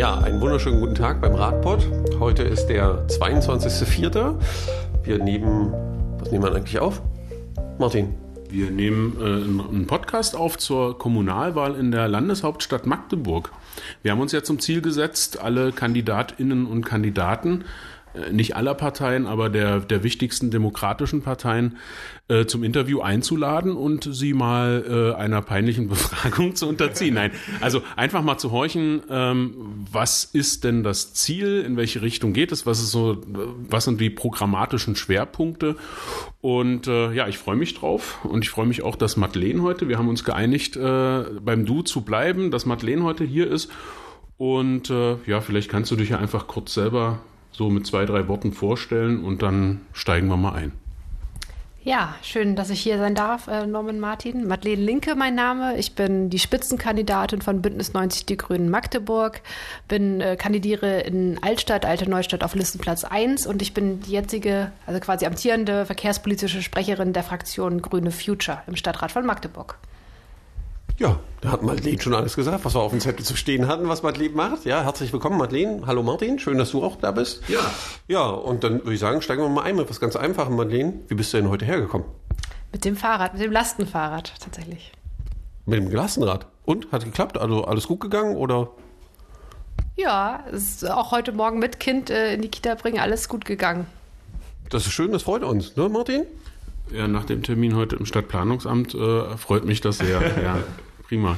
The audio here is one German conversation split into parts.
Ja, einen wunderschönen guten Tag beim Radpod. Heute ist der 22.04. Was nehmen wir eigentlich auf? Martin. Wir nehmen einen Podcast auf zur Kommunalwahl in der Landeshauptstadt Magdeburg. Wir haben uns ja zum Ziel gesetzt, alle Kandidatinnen und Kandidaten, nicht aller Parteien, aber der wichtigsten demokratischen Parteien, zum Interview einzuladen und sie mal einer peinlichen Befragung zu unterziehen. Nein, also einfach mal zu horchen, was ist denn das Ziel, in welche Richtung geht es, was sind die programmatischen Schwerpunkte? Und ich freue mich drauf und ich freue mich auch, dass Madeleine heute, wir haben uns geeinigt, beim Du zu bleiben, dass Madeleine heute hier ist. Und vielleicht kannst du dich ja einfach kurz selber so mit 2-3 Worten vorstellen und dann steigen wir mal ein. Ja, schön, dass ich hier sein darf, Norman Martin. Madeleine Linke mein Name. Ich bin die Spitzenkandidatin von Bündnis 90 Die Grünen Magdeburg, kandidiere in Altstadt, Alte Neustadt auf Listenplatz 1 und ich bin die jetzige, also quasi amtierende verkehrspolitische Sprecherin der Fraktion Grüne Future im Stadtrat von Magdeburg. Ja, da hat Madeleine schon alles gesagt, was wir auf dem Zettel zu stehen hatten, was Madeleine macht. Ja, herzlich willkommen, Madeleine. Hallo Martin, schön, dass du auch da bist. Ja. Ja, und dann würde ich sagen, steigen wir mal ein mit was ganz Einfachem, Madeleine. Wie bist du denn heute hergekommen? Mit dem Fahrrad, mit dem Lastenfahrrad tatsächlich. Mit dem Lastenrad? Und? Hat geklappt? Also alles gut gegangen oder? Ja, es ist auch heute Morgen mit Kind in die Kita bringen, alles gut gegangen. Das ist schön, das freut uns, ne Martin? Ja, nach dem Termin heute im Stadtplanungsamt freut mich das sehr. Ja, prima.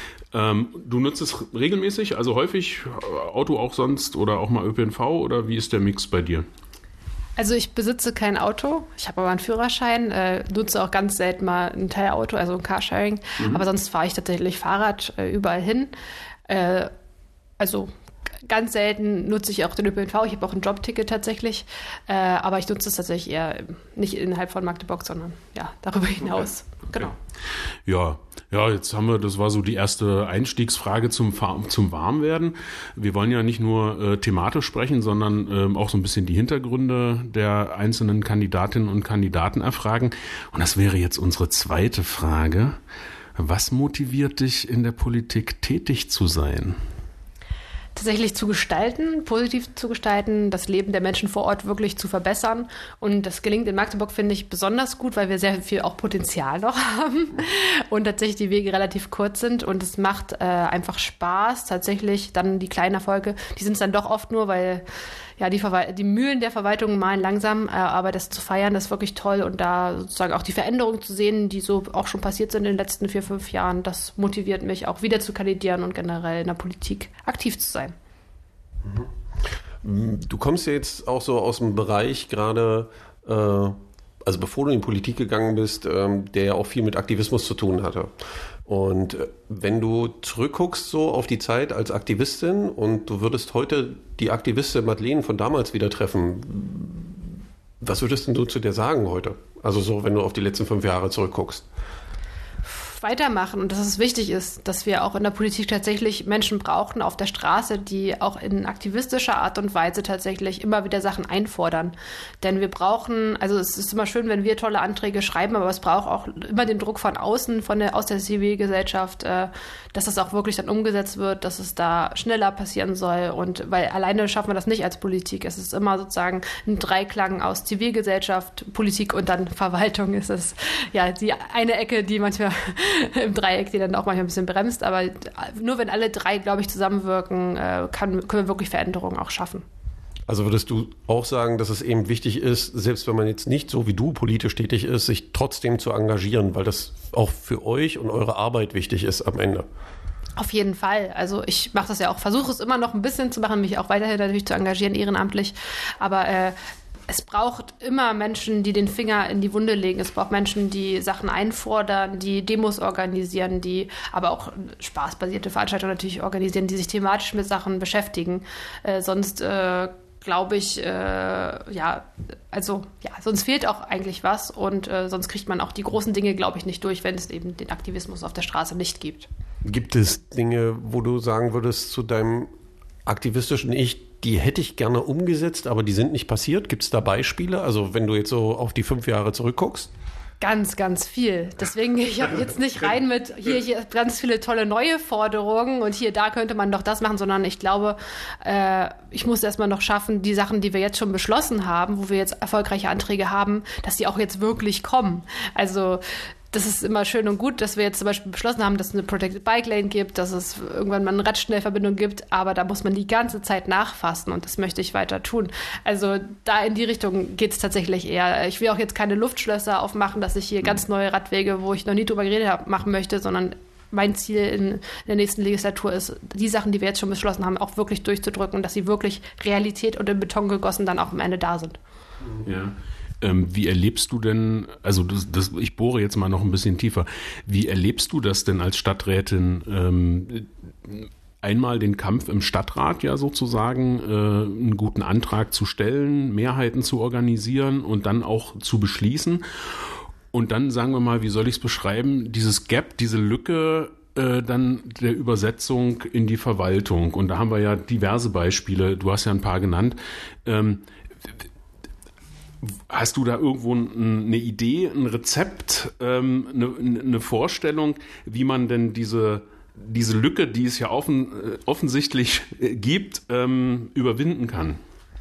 Du nutzt es regelmäßig, also häufig Auto auch sonst oder auch mal ÖPNV oder wie ist der Mix bei dir? Also ich besitze kein Auto, ich habe aber einen Führerschein, nutze auch ganz selten mal ein Teilauto, also ein Carsharing, aber sonst fahre ich tatsächlich Fahrrad überall hin. Also ganz selten nutze ich auch den ÖPNV, ich habe auch ein Jobticket tatsächlich, aber ich nutze es tatsächlich eher nicht innerhalb von Magdeburg, sondern ja, darüber hinaus. Okay. Genau. Ja, jetzt haben wir, das war so die erste Einstiegsfrage zum Warmwerden. Wir wollen ja nicht nur thematisch sprechen, sondern auch so ein bisschen die Hintergründe der einzelnen Kandidatinnen und Kandidaten erfragen. Und das wäre jetzt unsere zweite Frage. Was motiviert dich, in der Politik tätig zu sein? Tatsächlich zu gestalten, positiv zu gestalten, das Leben der Menschen vor Ort wirklich zu verbessern. Und das gelingt in Magdeburg, finde ich, besonders gut, weil wir sehr viel auch Potenzial noch haben und tatsächlich die Wege relativ kurz sind. Und es macht einfach Spaß, tatsächlich dann die kleinen Erfolge, die sind es dann doch oft nur, weil ja die Mühlen der Verwaltung malen langsam, aber das zu feiern, das ist wirklich toll. Und da sozusagen auch die Veränderungen zu sehen, die so auch schon passiert sind in den letzten 4-5 Jahren, das motiviert mich auch wieder zu kandidieren und generell in der Politik aktiv zu sein. Du kommst ja jetzt auch so aus dem Bereich gerade, also bevor du in die Politik gegangen bist, der ja auch viel mit Aktivismus zu tun hatte. Und wenn du zurückguckst so auf die Zeit als Aktivistin und du würdest heute die Aktivistin Madeleine von damals wieder treffen, was würdest denn du zu der sagen heute? Also so, wenn du auf die letzten 5 Jahre zurückguckst. Weitermachen und dass es wichtig ist, dass wir auch in der Politik tatsächlich Menschen brauchen auf der Straße, die auch in aktivistischer Art und Weise tatsächlich immer wieder Sachen einfordern. Denn wir brauchen, also es ist immer schön, wenn wir tolle Anträge schreiben, aber es braucht auch immer den Druck von außen, aus der Zivilgesellschaft, dass das auch wirklich dann umgesetzt wird, dass es da schneller passieren soll. Und weil alleine schaffen wir das nicht als Politik. Es ist immer sozusagen ein Dreiklang aus Zivilgesellschaft, Politik und dann Verwaltung. Es ist ja die eine Ecke, die manchmal im Dreieck, die dann auch manchmal ein bisschen bremst. Aber nur wenn alle drei, glaube ich, zusammenwirken, können wir wirklich Veränderungen auch schaffen. Also würdest du auch sagen, dass es eben wichtig ist, selbst wenn man jetzt nicht so wie du politisch tätig ist, sich trotzdem zu engagieren, weil das auch für euch und eure Arbeit wichtig ist am Ende? Auf jeden Fall. Also ich mache das ja auch, versuche es immer noch ein bisschen zu machen, mich auch weiterhin natürlich zu engagieren, ehrenamtlich. Aber es braucht immer Menschen, die den Finger in die Wunde legen. Es braucht Menschen, die Sachen einfordern, die Demos organisieren, die aber auch spaßbasierte Veranstaltungen natürlich organisieren, die sich thematisch mit Sachen beschäftigen. Sonst glaube ich, sonst fehlt auch eigentlich was und sonst kriegt man auch die großen Dinge, glaube ich, nicht durch, wenn es eben den Aktivismus auf der Straße nicht gibt. Gibt es Dinge, wo du sagen würdest zu deinem aktivistischen Ich, die hätte ich gerne umgesetzt, aber die sind nicht passiert? Gibt es da Beispiele? Also wenn du jetzt so auf die 5 Jahre zurückguckst? Ganz, ganz viel. Deswegen gehe ich jetzt nicht rein mit hier ganz viele tolle neue Forderungen und da könnte man doch das machen, sondern ich glaube, ich muss erstmal noch schaffen, die Sachen, die wir jetzt schon beschlossen haben, wo wir jetzt erfolgreiche Anträge haben, dass die auch jetzt wirklich kommen. Also das ist immer schön und gut, dass wir jetzt zum Beispiel beschlossen haben, dass es eine Protected Bike Lane gibt, dass es irgendwann mal eine Radschnellverbindung gibt, aber da muss man die ganze Zeit nachfassen und das möchte ich weiter tun. Also da in die Richtung geht es tatsächlich eher. Ich will auch jetzt keine Luftschlösser aufmachen, dass ich hier ganz neue Radwege, wo ich noch nie drüber geredet habe, machen möchte, sondern mein Ziel in der nächsten Legislatur ist, die Sachen, die wir jetzt schon beschlossen haben, auch wirklich durchzudrücken und dass sie wirklich Realität und in Beton gegossen dann auch am Ende da sind. Ja. Wie erlebst du denn, also ich bohre jetzt mal noch ein bisschen tiefer, wie erlebst du das denn als Stadträtin, einmal den Kampf im Stadtrat ja sozusagen, einen guten Antrag zu stellen, Mehrheiten zu organisieren und dann auch zu beschließen und dann, sagen wir mal, wie soll ich es beschreiben, dieses Gap, diese Lücke dann der Übersetzung in die Verwaltung, und da haben wir ja diverse Beispiele, du hast ja ein paar genannt. Hast du da irgendwo eine Idee, ein Rezept, eine Vorstellung, wie man denn diese Lücke, die es ja offensichtlich gibt, überwinden kann?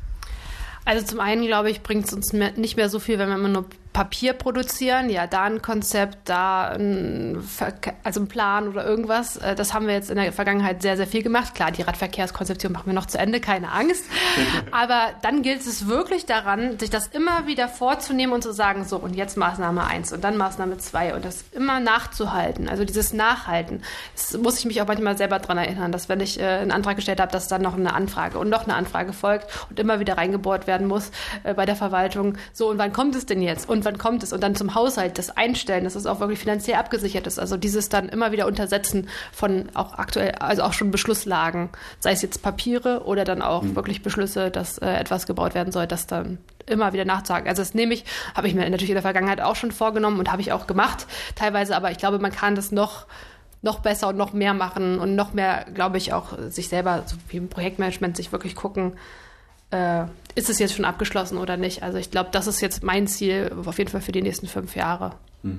Also zum einen, glaube ich, bringt es uns nicht mehr so viel, wenn wir immer nur Papier produzieren, ja, da ein Konzept, da ein Plan oder irgendwas. Das haben wir jetzt in der Vergangenheit sehr, sehr viel gemacht. Klar, die Radverkehrskonzeption machen wir noch zu Ende, keine Angst. Aber dann gilt es wirklich daran, sich das immer wieder vorzunehmen und zu sagen, so, und jetzt Maßnahme 1 und dann Maßnahme 2 und das immer nachzuhalten. Also dieses Nachhalten. Das muss ich mich auch manchmal selber daran erinnern, dass wenn ich einen Antrag gestellt habe, dass dann noch eine Anfrage und noch eine Anfrage folgt und immer wieder reingebohrt werden muss bei der Verwaltung. So, und wann kommt es denn jetzt? Und wann kommt es? Und dann zum Haushalt das Einstellen, dass es auch wirklich finanziell abgesichert ist. Also dieses dann immer wieder Untersetzen von auch aktuell, also auch schon Beschlusslagen, sei es jetzt Papiere oder dann auch wirklich Beschlüsse, dass etwas gebaut werden soll, das dann immer wieder nachzuhaken. Also das habe ich mir natürlich in der Vergangenheit auch schon vorgenommen und habe ich auch gemacht, teilweise, aber ich glaube, man kann das noch besser und noch mehr machen und noch mehr, glaube ich, auch sich selber, so wie im Projektmanagement, sich wirklich gucken, ist es jetzt schon abgeschlossen oder nicht? Also ich glaube, das ist jetzt mein Ziel auf jeden Fall für die nächsten 5 Jahre.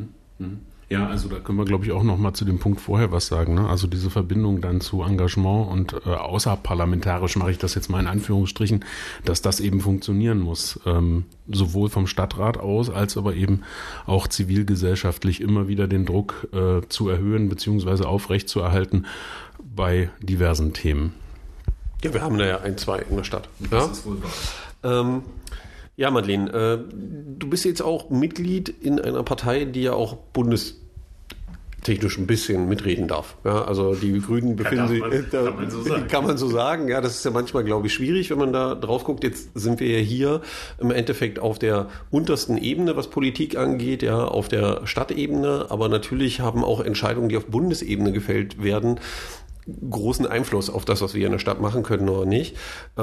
Ja, also da können wir, glaube ich, auch noch mal zu dem Punkt vorher was sagen. Ne? Also diese Verbindung dann zu Engagement und außerparlamentarisch mache ich das jetzt mal in Anführungsstrichen, dass das eben funktionieren muss. Sowohl vom Stadtrat aus, als aber eben auch zivilgesellschaftlich immer wieder den Druck zu erhöhen bzw. aufrechtzuerhalten bei diversen Themen. Ja, wir haben da ja 1, 2 in der Stadt. Das ist wohl wahr. Ja, Madeleine, du bist jetzt auch Mitglied in einer Partei, die ja auch bundestechnisch ein bisschen mitreden darf. Ja, also die Grünen befinden sich, kann man so sagen. Ja, das ist ja manchmal, glaube ich, schwierig, wenn man da drauf guckt. Jetzt sind wir ja hier im Endeffekt auf der untersten Ebene, was Politik angeht, ja, auf der Stadtebene. Aber natürlich haben auch Entscheidungen, die auf Bundesebene gefällt werden, großen Einfluss auf das, was wir in der Stadt machen können oder nicht.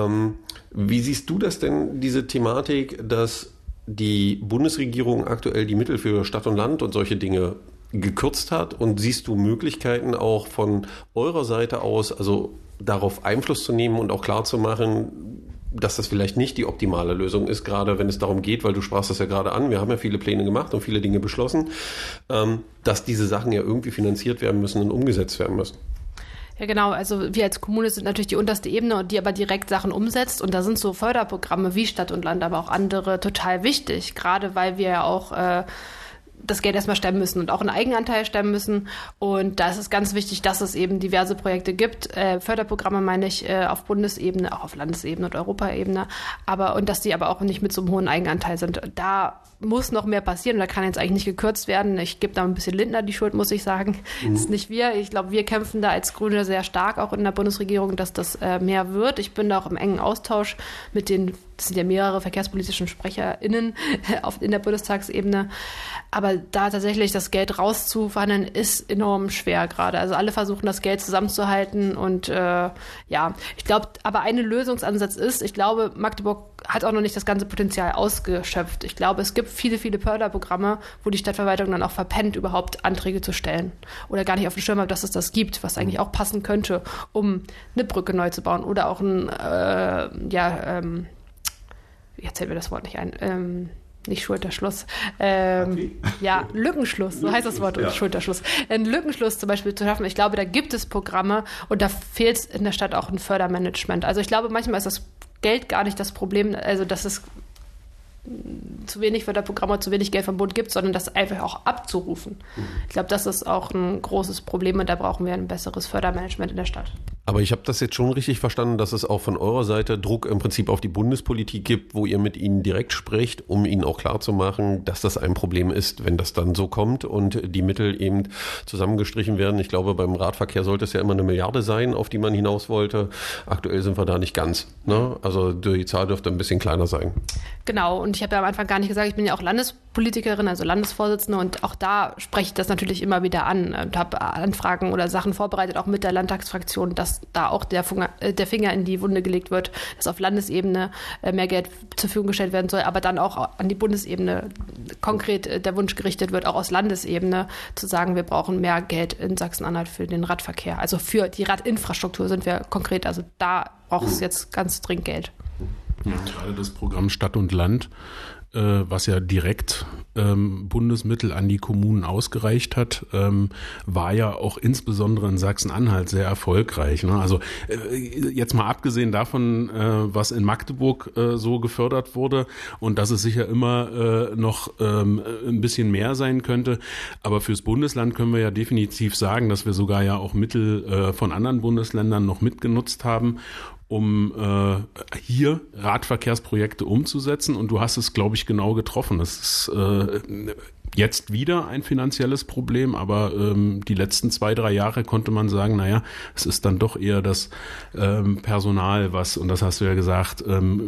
Wie siehst du das denn, diese Thematik, dass die Bundesregierung aktuell die Mittel für Stadt und Land und solche Dinge gekürzt hat? Und siehst du Möglichkeiten auch von eurer Seite aus, also darauf Einfluss zu nehmen und auch klarzumachen, dass das vielleicht nicht die optimale Lösung ist, gerade wenn es darum geht, weil du sprachst das ja gerade an, wir haben ja viele Pläne gemacht und viele Dinge beschlossen, dass diese Sachen ja irgendwie finanziert werden müssen und umgesetzt werden müssen? Ja, genau. Also wir als Kommune sind natürlich die unterste Ebene und die aber direkt Sachen umsetzt. Und da sind so Förderprogramme wie Stadt und Land, aber auch andere total wichtig. Gerade weil wir ja auch das Geld erstmal stemmen müssen und auch einen Eigenanteil stemmen müssen. Und da ist es ganz wichtig, dass es eben diverse Projekte gibt. Förderprogramme meine ich auf Bundesebene, auch auf Landesebene und Europaebene. Und dass die aber auch nicht mit so einem hohen Eigenanteil sind. Da muss noch mehr passieren. Da kann jetzt eigentlich nicht gekürzt werden. Ich gebe da ein bisschen Lindner die Schuld, muss ich sagen. Das ist nicht wir. Ich glaube, wir kämpfen da als Grüne sehr stark, auch in der Bundesregierung, dass das mehr wird. Ich bin da auch im engen Austausch mit das sind ja mehrere verkehrspolitischen SprecherInnen in der Bundestagsebene. Aber da tatsächlich das Geld rauszuverhandeln, ist enorm schwer gerade. Also alle versuchen, das Geld zusammenzuhalten. Und ich glaube, aber ein Lösungsansatz ist, ich glaube, Magdeburg hat auch noch nicht das ganze Potenzial ausgeschöpft. Ich glaube, es gibt viele, viele Förderprogramme, wo die Stadtverwaltung dann auch verpennt, überhaupt Anträge zu stellen. Oder gar nicht auf dem Schirm hat, dass es das gibt, was eigentlich auch passen könnte, um eine Brücke neu zu bauen. Oder auch jetzt fällt mir das Wort nicht ein, nicht Schulterschluss, ja, Lückenschluss, so heißt das Wort, Schulterschluss, einen Lückenschluss zum Beispiel zu schaffen. Ich glaube, da gibt es Programme und da fehlt es in der Stadt auch ein Fördermanagement. Also ich glaube, manchmal ist das Geld gar nicht das Problem, also dass es zu wenig Förderprogramme oder zu wenig Geld vom Bund gibt, sondern das einfach auch abzurufen. Ich glaube, das ist auch ein großes Problem und da brauchen wir ein besseres Fördermanagement in der Stadt. Aber ich habe das jetzt schon richtig verstanden, dass es auch von eurer Seite Druck im Prinzip auf die Bundespolitik gibt, wo ihr mit ihnen direkt sprecht, um ihnen auch klarzumachen, dass das ein Problem ist, wenn das dann so kommt und die Mittel eben zusammengestrichen werden. Ich glaube, beim Radverkehr sollte es ja immer 1 Milliarde sein, auf die man hinaus wollte. Aktuell sind wir da nicht ganz. Ne? Also die Zahl dürfte ein bisschen kleiner sein. Genau, und ich habe ja am Anfang gar nicht gesagt, ich bin ja auch Landespolitikerin, also Landesvorsitzende und auch da spreche ich das natürlich immer wieder an und habe Anfragen oder Sachen vorbereitet, auch mit der Landtagsfraktion, dass da auch der Finger in die Wunde gelegt wird, dass auf Landesebene mehr Geld zur Verfügung gestellt werden soll, aber dann auch an die Bundesebene konkret der Wunsch gerichtet wird, auch aus Landesebene zu sagen, wir brauchen mehr Geld in Sachsen-Anhalt für den Radverkehr. Also für die Radinfrastruktur sind wir konkret, also da braucht es jetzt ganz dringend Geld. Ja, gerade das Programm Stadt und Land, was ja direkt Bundesmittel an die Kommunen ausgereicht hat, war ja auch insbesondere in Sachsen-Anhalt sehr erfolgreich. Ne? Also jetzt mal abgesehen davon, was in Magdeburg so gefördert wurde und dass es sicher immer noch ein bisschen mehr sein könnte. Aber fürs Bundesland können wir ja definitiv sagen, dass wir sogar ja auch Mittel von anderen Bundesländern noch mitgenutzt haben, um hier Radverkehrsprojekte umzusetzen. Und du hast es, glaube ich, genau getroffen. Es ist jetzt wieder ein finanzielles Problem, aber die letzten 2-3 Jahre konnte man sagen, naja, es ist dann doch eher das Personal, und das hast du ja gesagt,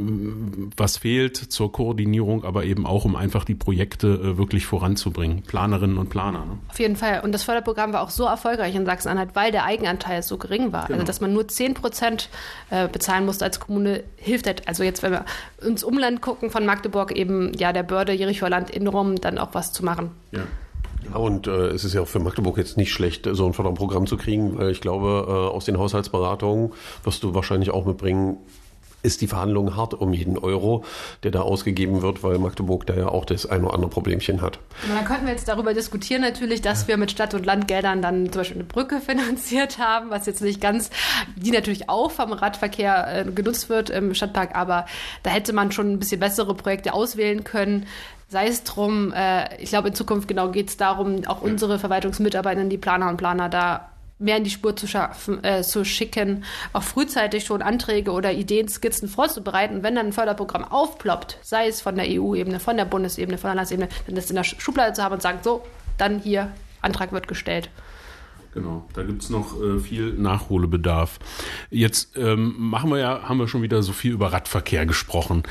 was fehlt zur Koordinierung, aber eben auch, um einfach die Projekte wirklich voranzubringen. Planerinnen und Planer. Ne? Auf jeden Fall. Und das Förderprogramm war auch so erfolgreich in Sachsen-Anhalt, weil der Eigenanteil so gering war. Genau. Also, dass man nur 10% bezahlen musste als Kommune, hilft halt. Also jetzt, wenn wir ins Umland gucken von Magdeburg, eben ja der Börde, Jerichoer Land, Innenrum, dann auch was zu machen. Ja. Ja, und es ist ja auch für Magdeburg jetzt nicht schlecht, so ein Förderprogramm zu kriegen, weil ich glaube, aus den Haushaltsberatungen wirst du wahrscheinlich auch mitbringen, ist die Verhandlung hart um jeden Euro, der da ausgegeben wird, weil Magdeburg da ja auch das ein oder andere Problemchen hat. Und dann könnten wir jetzt darüber diskutieren natürlich, dass wir mit Stadt- und Landgeldern dann zum Beispiel eine Brücke finanziert haben, was jetzt nicht ganz, die natürlich auch vom Radverkehr genutzt wird im Stadtpark, aber da hätte man schon ein bisschen bessere Projekte auswählen können. Sei es drum, ich glaube in Zukunft genau geht es darum, auch unsere Verwaltungsmitarbeiter, die Planer und Planer da mehr in die Spur zu schicken, auch frühzeitig schon Anträge oder Ideen, Skizzen vorzubereiten. Und wenn dann ein Förderprogramm aufploppt, sei es von der EU-Ebene, von der Bundesebene, von der Landesebene, dann das in der Schublade zu haben und sagen, so, dann hier, Antrag wird gestellt. Genau, da gibt's noch viel Nachholbedarf. Jetzt haben wir schon wieder so viel über Radverkehr gesprochen.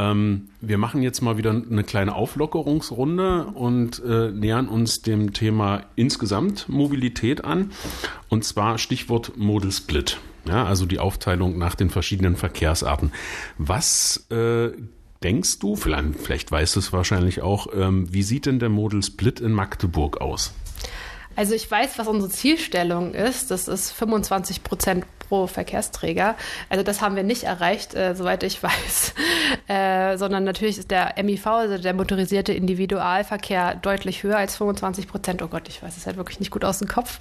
Wir machen jetzt mal wieder eine kleine Auflockerungsrunde und nähern uns dem Thema insgesamt Mobilität an. Und zwar Stichwort Modal Split, ja, also die Aufteilung nach den verschiedenen Verkehrsarten. Was denkst du, vielleicht weißt du es wahrscheinlich auch, wie sieht denn der Modal Split in Magdeburg aus? Also ich weiß, was unsere Zielstellung ist. Das ist 25% pro Verkehrsträger. Also das haben wir nicht erreicht, soweit ich weiß. Sondern natürlich ist der MIV, also der motorisierte Individualverkehr, deutlich höher als 25%. Oh Gott, ich weiß es halt wirklich nicht gut aus dem Kopf.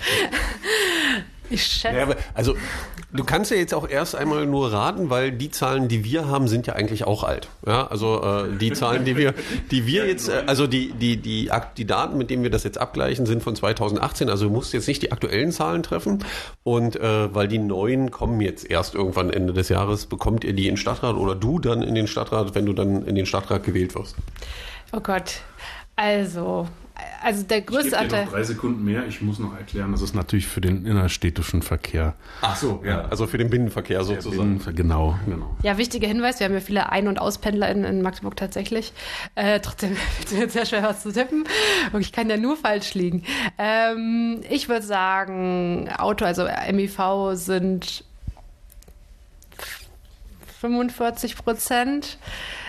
Ich schätze. Ja, also du kannst ja jetzt auch erst einmal nur raten, weil die Zahlen, die wir haben, sind ja eigentlich auch alt. Ja, also die Zahlen, die wir jetzt, also die Daten, mit denen wir das jetzt abgleichen, sind von 2018. Also du musst jetzt nicht die aktuellen Zahlen treffen. Und weil die neuen kommen jetzt erst irgendwann Ende des Jahres, bekommt ihr die in den Stadtrat oder du dann in den Stadtrat, wenn du dann in den Stadtrat gewählt wirst. Oh Gott. Also der größte Anteil. Ich gebe dir noch 3 Sekunden mehr. Ich muss noch erklären, das ist natürlich für den innerstädtischen Verkehr. Ach so, ja. Also für den Binnenverkehr sozusagen. Genau. Ja, wichtiger Hinweis. Wir haben ja viele Ein- und Auspendler in Magdeburg tatsächlich. Trotzdem ist es sehr schwer, was zu tippen. Und ich kann ja nur falsch liegen. Ich würde sagen, Auto, also MIV sind 45%.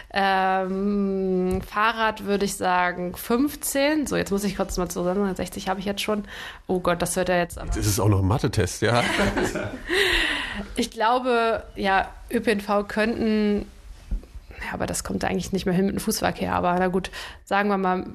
Fahrrad würde ich sagen 15. So, jetzt muss ich kurz mal zusammen. 60 habe ich jetzt schon. Oh Gott, das wird ja jetzt. Jetzt ist es auch noch ein Mathe-Test, ja. Ich glaube, ja, ÖPNV könnten. Ja, aber das kommt da eigentlich nicht mehr hin mit dem Fußverkehr. Aber na gut, sagen wir mal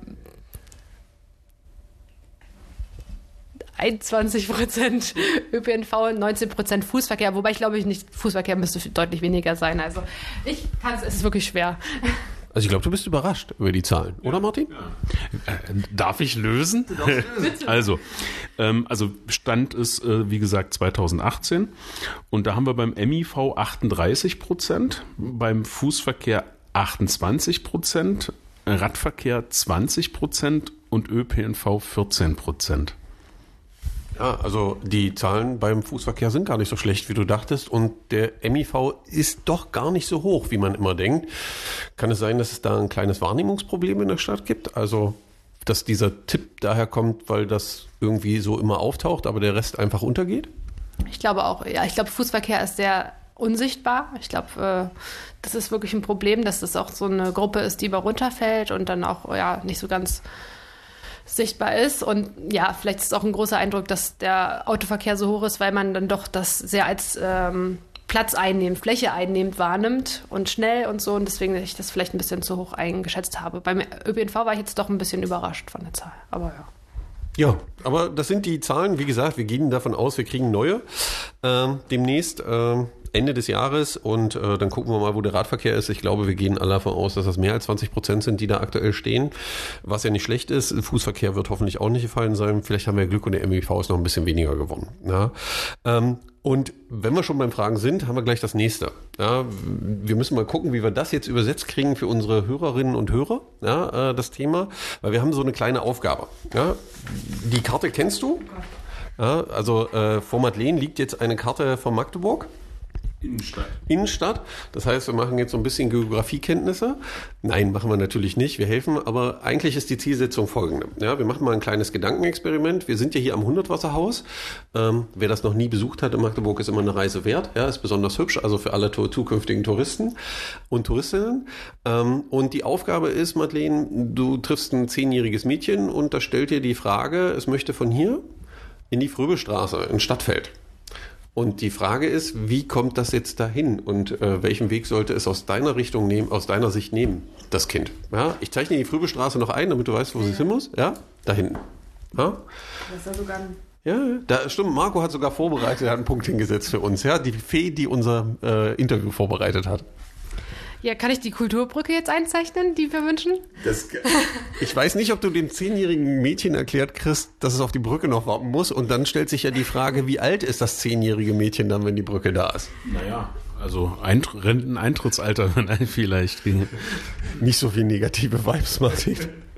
21% ÖPNV, 19% Fußverkehr. Wobei ich glaube nicht, Fußverkehr müsste deutlich weniger sein. Also es ist wirklich schwer. Also ich glaube, du bist überrascht über die Zahlen, oder Martin? Ja. Darf ich lösen? Also Stand ist, wie gesagt, 2018. Und da haben wir beim MIV 38%, beim Fußverkehr 28%, Radverkehr 20% und ÖPNV 14%. Ja, also die Zahlen beim Fußverkehr sind gar nicht so schlecht, wie du dachtest. Und der MIV ist doch gar nicht so hoch, wie man immer denkt. Kann es sein, dass es da ein kleines Wahrnehmungsproblem in der Stadt gibt? Also, dass dieser Tipp daher kommt, weil das irgendwie so immer auftaucht, aber der Rest einfach untergeht? Ich glaube auch, ja. Ich glaube, Fußverkehr ist sehr unsichtbar. Ich glaube, das ist wirklich ein Problem, dass das auch so eine Gruppe ist, die mal runterfällt und dann auch nicht so ganz sichtbar ist. Und ja, vielleicht ist es auch ein großer Eindruck, dass der Autoverkehr so hoch ist, weil man dann doch das sehr als Platz einnehmend, Fläche einnehmend wahrnimmt und schnell und so. Und deswegen ich das vielleicht ein bisschen zu hoch eingeschätzt habe. Beim ÖPNV war ich jetzt doch ein bisschen überrascht von der Zahl. Aber ja. Ja, aber das sind die Zahlen. Wie gesagt, wir gehen davon aus, wir kriegen neue demnächst. Ende des Jahres und dann gucken wir mal, wo der Radverkehr ist. Ich glaube, wir gehen alle davon aus, dass das mehr als 20% sind, die da aktuell stehen, was ja nicht schlecht ist. Fußverkehr wird hoffentlich auch nicht gefallen sein. Vielleicht haben wir Glück und der MIV ist noch ein bisschen weniger gewonnen. Ja. Und wenn wir schon beim Fragen sind, haben wir gleich das nächste. Ja, wir müssen mal gucken, wie wir das jetzt übersetzt kriegen für unsere Hörerinnen und Hörer, ja, das Thema, weil wir haben so eine kleine Aufgabe. Ja. Die Karte kennst du? Ja, also vor Madeleine liegt jetzt eine Karte von Magdeburg. Innenstadt. Das heißt, wir machen jetzt so ein bisschen Geografiekenntnisse. Nein, machen wir natürlich nicht. Wir helfen, aber eigentlich ist die Zielsetzung folgende. Ja, wir machen mal ein kleines Gedankenexperiment. Wir sind ja hier am Hundertwasserhaus. Wer das noch nie besucht hat in Magdeburg, ist immer eine Reise wert. Ja, ist besonders hübsch, also für alle zukünftigen Touristen und Touristinnen. Und die Aufgabe ist, Madeleine, du triffst ein 10-jähriges Mädchen und das stellt dir die Frage, es möchte von hier in die Fröbelstraße, in Stadtfeld. Und die Frage ist, wie kommt das jetzt dahin und welchen Weg sollte es aus deiner Richtung nehmen, aus deiner Sicht nehmen, das Kind? Ja, ich zeichne die Fröbelstraße noch ein, damit du weißt, wo sie hin muss. Ja, da hinten. Ja? Das ist ja sogar ein da stimmt, Marco hat sogar vorbereitet, er hat einen Punkt hingesetzt für uns. Ja, die Fee, die unser Interview vorbereitet hat. Ja, kann ich die Kulturbrücke jetzt einzeichnen, die wir wünschen? Ich weiß nicht, ob du dem 10-jährigen Mädchen erklärt kriegst, dass es auf die Brücke noch warten muss. Und dann stellt sich ja die Frage, wie alt ist das 10-jährige Mädchen dann, wenn die Brücke da ist? Naja, also Renteneintrittsalter vielleicht. Nicht so viel negative Vibes, Martin.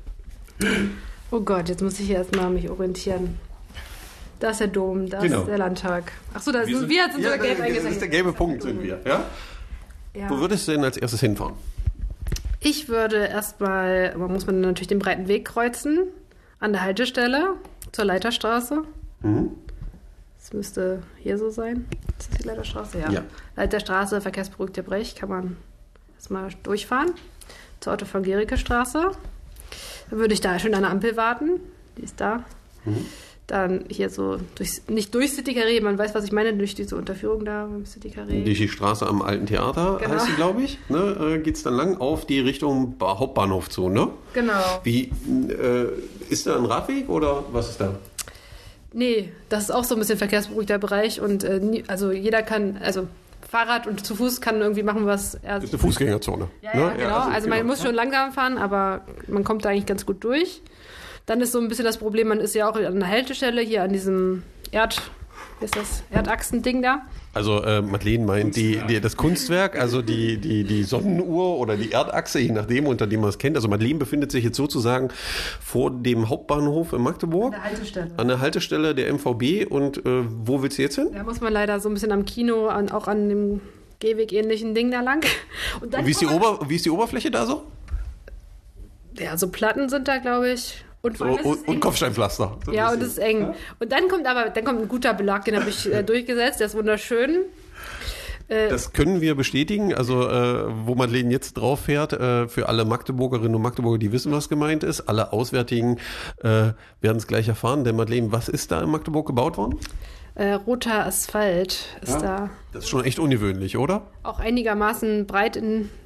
Oh Gott, jetzt muss ich erstmal mich orientieren. Da ist der Dom, da ist der Landtag. Achso, da sind wir jetzt gelb eingezeichnet. Das ist der gelbe Punkt, sind wir. Ja? Ja. Wo würdest du denn als erstes hinfahren? Ich würde erstmal, muss man natürlich den breiten Weg kreuzen, an der Haltestelle zur Leiterstraße. Mhm. Das müsste hier so sein. Ist das die Leiterstraße? Ja. Leiterstraße, verkehrsberuhigter Brech, kann man erstmal durchfahren. Zur Otto-von-Guericke-Straße. Dann würde ich da schön an der Ampel warten. Die ist da. Mhm. Dann hier so, nicht durch City Carré, man weiß, was ich meine, durch diese Unterführung da beim City Carré. Durch die Straße am Alten Theater heißt sie, glaube ich. Ne, geht es dann lang auf die Richtung Hauptbahnhof zu, ne? Genau. Wie, ist da ein Radweg oder was ist da? Nee, das ist auch so ein bisschen verkehrsberuhigter Bereich und also jeder kann, also Fahrrad und zu Fuß kann irgendwie machen, was er... Das ist eine Fußgängerzone. Ja, ne? Genau. Also man muss schon langsam fahren, aber man kommt da eigentlich ganz gut durch. Dann ist so ein bisschen das Problem, man ist ja auch an der Haltestelle hier an diesem Erdachsending da. Also Madeleine meint das Kunstwerk, also die Sonnenuhr oder die Erdachse, je nachdem, unter dem man es kennt. Also Madeleine befindet sich jetzt sozusagen vor dem Hauptbahnhof in Magdeburg. An der Haltestelle. An der Haltestelle der MVB. Und wo willst du jetzt hin? Da muss man leider so ein bisschen am Kino, auch an dem Gehweg-ähnlichen Ding da lang. Und dann wie ist die Oberfläche da so? Ja, so Platten sind da, glaube ich. Und Kopfsteinpflaster. So ja, und es ist eng. Ja. Und dann kommt ein guter Belag, den habe ich durchgesetzt, der ist wunderschön. Das können wir bestätigen, also wo Madeleine jetzt drauf fährt, für alle Magdeburgerinnen und Magdeburger, die wissen, was gemeint ist, alle Auswärtigen werden es gleich erfahren. Denn Madeleine, was ist da in Magdeburg gebaut worden? Roter Asphalt ist da. Das ist schon echt ungewöhnlich, oder? Auch einigermaßen breit in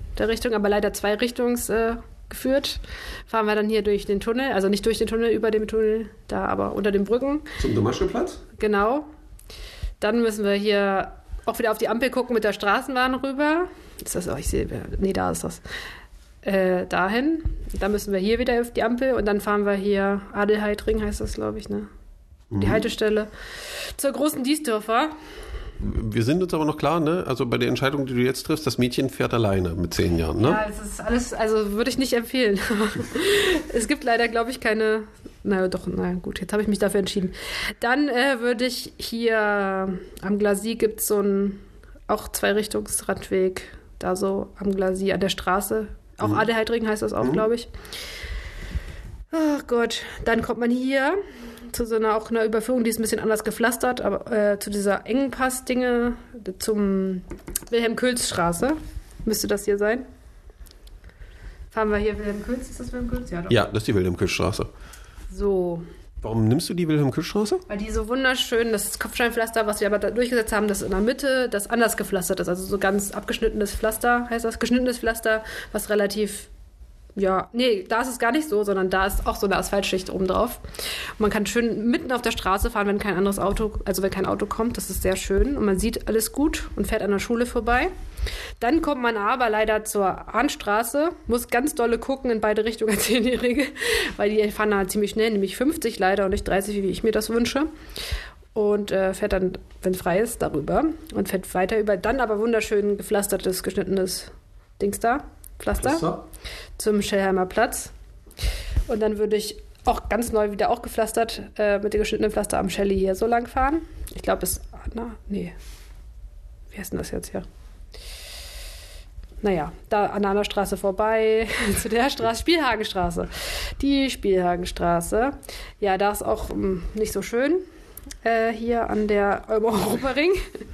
der Richtung, aber leider geführt. Fahren wir dann hier durch den Tunnel, also nicht durch den Tunnel, über dem Tunnel, da aber unter den Brücken. Zum Damaschkeplatz? Genau. Dann müssen wir hier auch wieder auf die Ampel gucken mit der Straßenbahn rüber. Ist das auch? Ich sehe, nee, da ist das. Dahin. Dann müssen wir hier wieder auf die Ampel und dann fahren wir hier Adelheidring, heißt das, glaube ich, ne? Die Haltestelle zur großen Diesdorfer. Wir sind uns aber noch klar, ne? Also bei der Entscheidung, die du jetzt triffst, das Mädchen fährt alleine mit 10 Jahren, ne? Ja, es ist alles, also würde ich nicht empfehlen. Es gibt leider, glaube ich, keine. Na gut, jetzt habe ich mich dafür entschieden. Dann würde ich hier am Glacis gibt es so einen auch Zweirichtungsradweg, da so am Glacis an der Straße. Auch Adelheidring heißt das auch, glaube ich. Ach Gott, dann kommt man hier zu so einer Überführung, die ist ein bisschen anders gepflastert, aber zu dieser Engpass-Dinge, zum Wilhelm-Külz-Straße, müsste das hier sein. Fahren wir hier Wilhelm-Külz, ist das Wilhelm-Külz? Ja, doch. Ja, das ist die Wilhelm-Külz-Straße. So. Warum nimmst du die Wilhelm-Külz-Straße? Weil die so wunderschön, das Kopfsteinpflaster, was wir aber da durchgesetzt haben, das in der Mitte, das anders gepflastert ist, also so ganz abgeschnittenes Pflaster, heißt das, geschnittenes Pflaster, was relativ. Ja, nee, da ist es gar nicht so, sondern da ist auch so eine Asphaltschicht oben drauf. Und man kann schön mitten auf der Straße fahren, wenn kein Auto kommt. Das ist sehr schön und man sieht alles gut und fährt an der Schule vorbei. Dann kommt man aber leider zur Ahnstraße, muss ganz dolle gucken in beide Richtungen als 10-Jährige, weil die fahren da ziemlich schnell, nämlich 50 leider und nicht 30, wie ich mir das wünsche. Und fährt dann, wenn frei ist, darüber und fährt weiter über. Dann aber wunderschön gepflastertes, geschnittenes Dings da. Pflaster zum Schellheimer Platz. Und dann würde ich auch ganz neu wieder auch gepflastert mit dem geschnittenen Pflaster am Schelli hier so lang fahren. Ich glaube, es wie heißt denn das jetzt hier? Naja, da an der anderen Straße vorbei, zu der Straße, Spielhagenstraße. Die Spielhagenstraße. Ja, da ist auch nicht so schön. Hier an der Europaring.